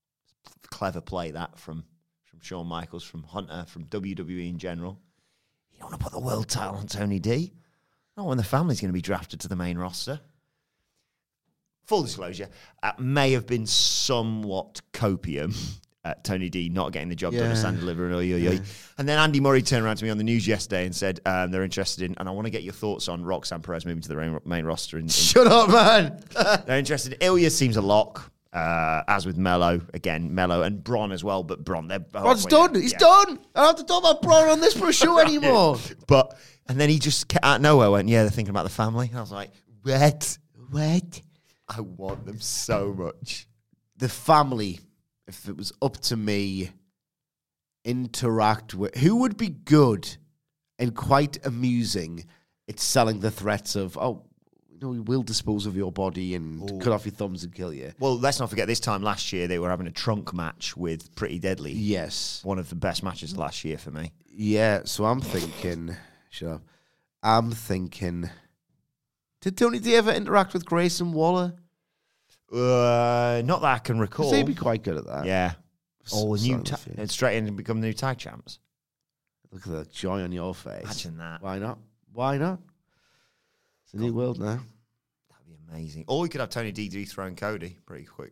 clever play that from Shawn Michaels, from Hunter, from WWE in general. You don't want to put the world title on Tony D. Not when the family's going to be drafted to the main roster. Full disclosure, may have been somewhat copium. Tony D not getting the job done as Sandy Liver and And then Andy Murray turned around to me on the news yesterday and said they're interested in, and I want to get your thoughts on Roxanne Perez moving to the main roster. Shut up, man. They're interested. Ilya seems a lock, as with Melo. Again, Melo and Bron as well, but Bron, they're Bron's done. He's done. I don't have to talk about Bron on this for a show anymore. And then he just out of nowhere went, they're thinking about the family. And I was like, what? I want them so much. The family, if it was up to me, interact with... Who would be good and quite amusing at selling the threats of, we will dispose of your body and cut off your thumbs and kill you. Well, let's not forget, this time last year, they were having a trunk match with Pretty Deadly. Yes. One of the best matches last year for me. Yeah, so I'm thinking... Shut up. I'm thinking... Did Tony D ever interact with Grayson Waller? Not that I can recall. He'd be quite good at that. Yeah. Straight in and become the new tag champs. Look at the joy on your face. Imagine that. Why not? It's a new world now. That'd be amazing. Or we could have Tony D dethrone Cody pretty quick.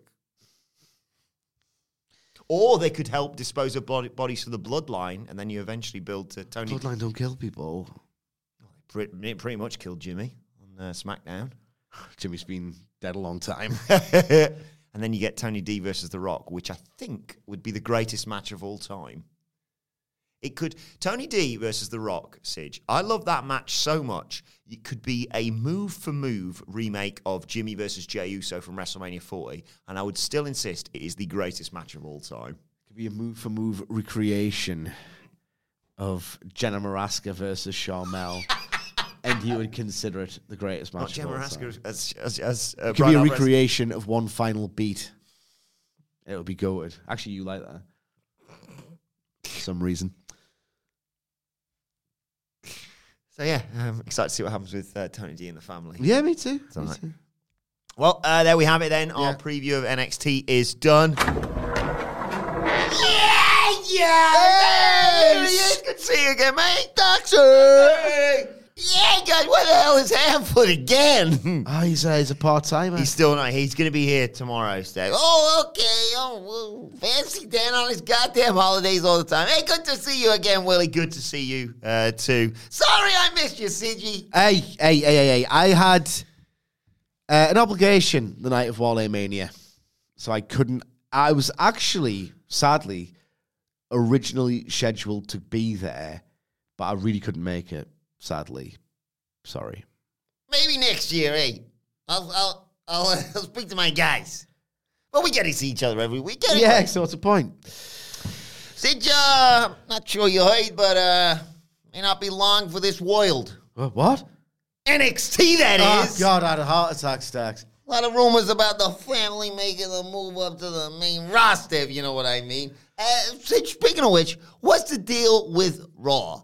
Or they could help dispose of bodies for the Bloodline, and then you eventually build to Tony. Bloodline don't kill people. Pretty much killed Jimmy on SmackDown. Jimmy's been dead a long time. And then you get Tony D versus The Rock, which I think would be the greatest match of all time. It could... Tony D versus The Rock, Sidge. I love that match so much. It could be a move-for-move remake of Jimmy versus Jey Uso from WrestleMania 40, and I would still insist it is the greatest match of all time. It could be a move-for-move recreation of Jenna Maraska versus Sharmell. And you would consider it the greatest match of all time. Gemma as it could be a recreation of one final beat. It would be goated. Actually, you like that. For some reason. So, I'm excited to see what happens with Tony D and the family. Yeah, me too. Me too. Well, there we have it then. Our preview of NXT is done. Yeah! Hey, good to see you again, mate. Doctor! Hey. Yeah, guys, where the hell is Hamford again? He's a part-timer. He's still not. He's going to be here tomorrow, Steph. Oh, okay. Oh, well, fancy Dan on his goddamn holidays all the time. Hey, good to see you again, Willie. Good to see you, too. Sorry I missed you, CG. Hey. I had an obligation the night of Wale Mania, so I couldn't. I was actually, sadly, originally scheduled to be there, but I really couldn't make it. Sadly, sorry. Maybe next year, eh? I'll speak to my guys. But we get to see each other every week. Yeah, so what's the point? Sid, not sure you heard, but may not be long for this world. What? NXT, that is. Oh, God, I had a heart attack, Stacks. A lot of rumors about the family making the move up to the main roster, if you know what I mean. Sid, speaking of which, what's the deal with Raw?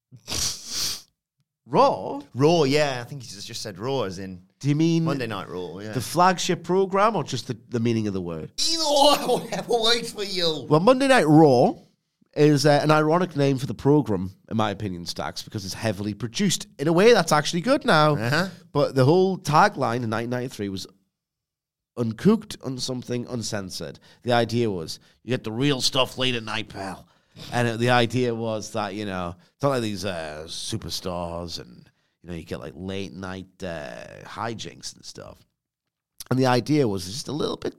Raw? Raw, yeah. I think he just said Raw as in... Do you mean... Monday Night Raw, yeah. The flagship program or just the meaning of the word? Either or, whatever works for you. Well, Monday Night Raw is an ironic name for the program, in my opinion, Stacks, because it's heavily produced. In a way, that's actually good now. Uh-huh. But the whole tagline in 1993 was uncooked, unsomething, uncensored. The idea was, you get the real stuff late at night, pal. And the idea was that, it's not like these superstars and, you get like late night hijinks and stuff. And the idea was just a little bit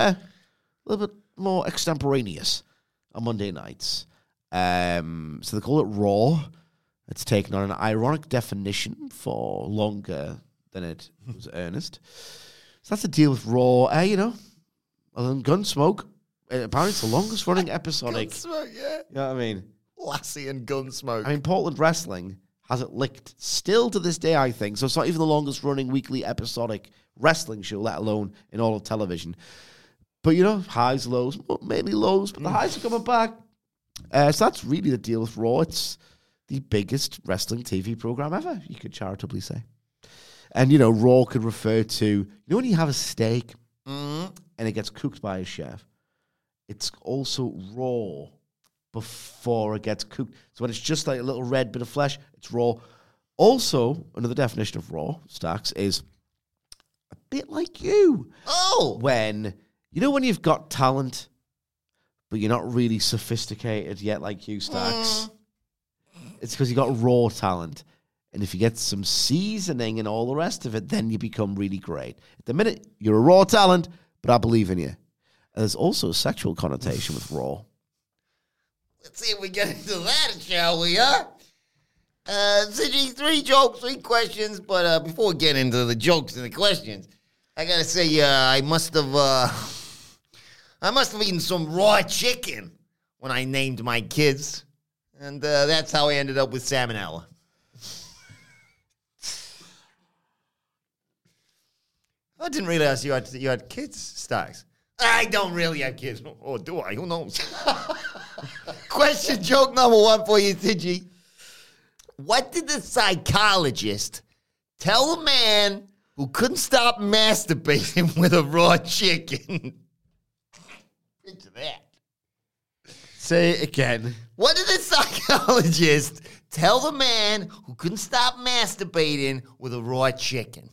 more extemporaneous on Monday nights. So they call it Raw. It's taken on an ironic definition for longer than it was earnest. So that's the deal with Raw. Other than Gunsmoke. Apparently, it's the longest running episodic. Gunsmoke, yeah. You know what I mean? Lassie and Gunsmoke. I mean, Portland Wrestling has it licked still to this day, I think. So it's not even the longest running weekly episodic wrestling show, let alone in all of television. But, highs, lows, mainly lows, but the highs are coming back. So that's really the deal with Raw. It's the biggest wrestling TV program ever, you could charitably say. And, Raw could refer to, when you have a steak and it gets cooked by a chef, it's also raw before it gets cooked. So when it's just like a little red bit of flesh, it's raw. Also, another definition of raw, Stacks, is a bit like you. Oh! When you've got talent, but you're not really sophisticated yet like you, Stacks. It's because you got raw talent. And if you get some seasoning and all the rest of it, then you become really great. At the minute, you're a raw talent, but I believe in you. There's also a sexual connotation with raw. Let's see if we get into that, shall we, huh? Siggy, 3 jokes, 3 questions, but before we get into the jokes and the questions, I gotta say, I must have eaten some raw chicken when I named my kids, and that's how I ended up with salmonella. I didn't realize you had kids, Stacks. I don't really have kids. Or do I? Who knows? Question joke number 1 for you, Siggy. What did the psychologist tell a man who couldn't stop masturbating with a raw chicken? Picture that. Say it again. What did the psychologist tell the man who couldn't stop masturbating with a raw chicken?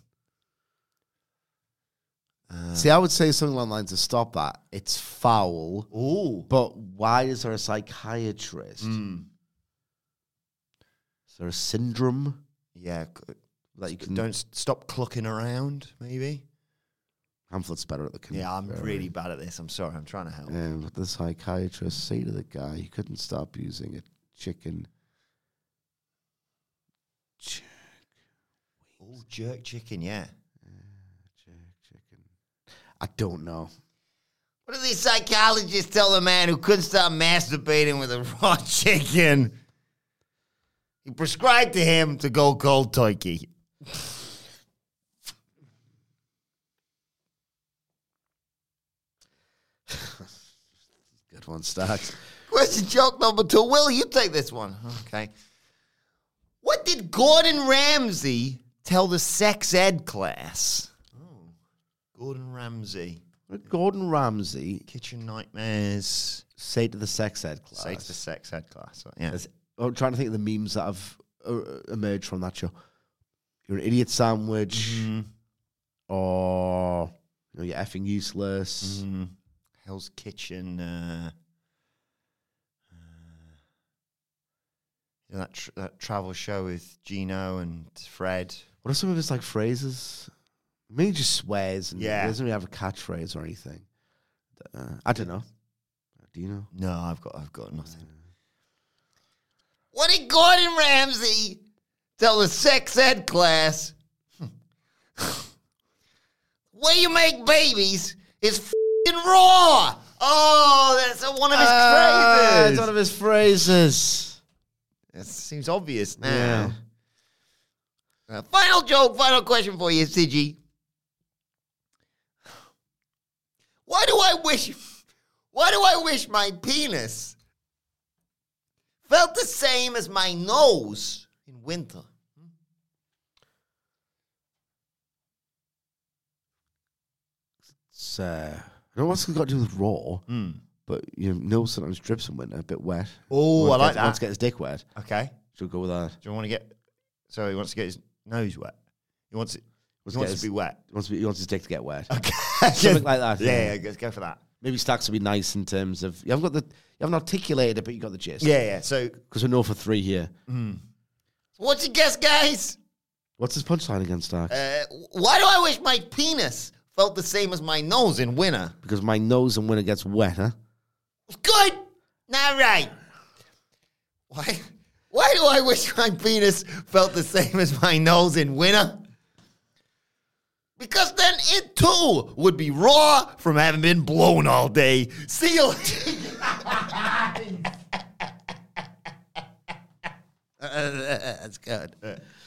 See, I would say something along the lines of stop that. It's foul. Ooh. But why is there a psychiatrist? Is there a syndrome? Yeah. That you can... Don't stop clucking around, maybe? Hamlet's better at the conversion. Yeah, I'm really bad at this. I'm sorry. I'm trying to help. But the psychiatrist say to the guy, he couldn't stop using a chicken. Oh, jerk chicken, yeah. I don't know. What did the psychologist tell the man who couldn't stop masturbating with a raw chicken? He prescribed to him to go cold turkey. Good one, Stacks. Question joke number 2. Will, you take this one. Okay. What did Gordon Ramsay tell the sex ed class? Gordon Ramsay. Gordon Ramsay. Kitchen Nightmares. Say to the sex ed class. Say to the sex ed class. Yeah. I'm trying to think of the memes that have emerged from that show. You're an idiot sandwich. Or you're effing useless. Hell's Kitchen. That travel show with Gino and Fred. What are some of his phrases? Maybe he just swears and yeah. He doesn't really have a catchphrase or anything. I don't know. Do you know? No, I've got nothing. What did Gordon Ramsay tell the sex ed class? Way you make babies is f***ing raw. Oh, that's one of his phrases. It's one of his phrases. That seems obvious now. Yeah. Final question for you, Siggy. Why do I wish my penis felt the same as my nose in winter? It's, I don't know what's it got to do with raw, but your nose sometimes drips in winter, a bit wet. Oh, I like that. He wants to get his dick wet. Okay. Should we go with that? Do you want to get... So he wants to get his nose wet. He wants to be wet. He wants his dick to get wet. Okay. Something like that. Yeah, go for that. Maybe Stacks would be nice in terms of... You haven't articulated it, but you got the gist. Yeah. So... Because we're 0 for 3 here. What's your guess, guys? What's his punchline again, Stacks? Why do I wish my penis felt the same as my nose in winter? Because my nose in winter gets wet, huh? Good. Not right. Why do I wish my penis felt the same as my nose in winter? Because then it too would be raw from having been blown all day. See you later. That's good.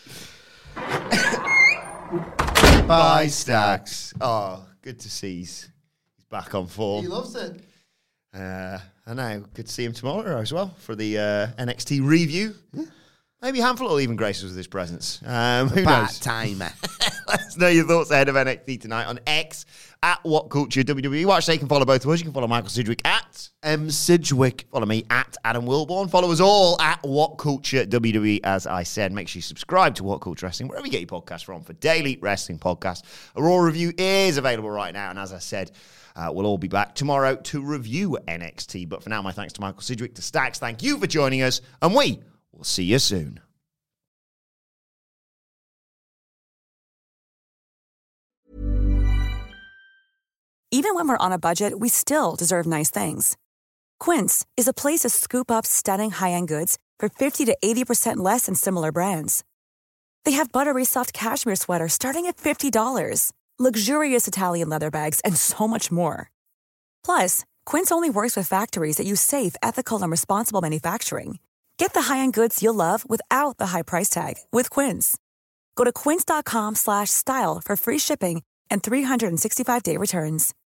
Bye, Stacks. Oh, good to see he's back on form. He loves it. I know. Good to see him tomorrow as well for the NXT review. Maybe a handful will even grace us with his presence. Who knows? Part-timer. Let us know your thoughts ahead of NXT tonight on X at WhatCultureWWE. Watch so you can follow both of us. You can follow Michael Sidgwick at Sidgwick. Follow me at Adam Wilborn. Follow us all at WhatCultureWWE, as I said. Make sure you subscribe to What Culture Wrestling, wherever you get your podcasts from, for daily wrestling podcasts. A Raw review is available right now, and as I said, we'll all be back tomorrow to review NXT. But for now, my thanks to Michael Sidgwick, to Stax. Thank you for joining us, and we will see you soon. Even when we're on a budget, we still deserve nice things. Quince is a place to scoop up stunning high-end goods for 50 to 80% less than similar brands. They have buttery soft cashmere sweaters starting at $50, luxurious Italian leather bags, and so much more. Plus, Quince only works with factories that use safe, ethical, and responsible manufacturing. Get the high-end goods you'll love without the high price tag with Quince. Go to quince.com/style for free shipping and 365-day returns.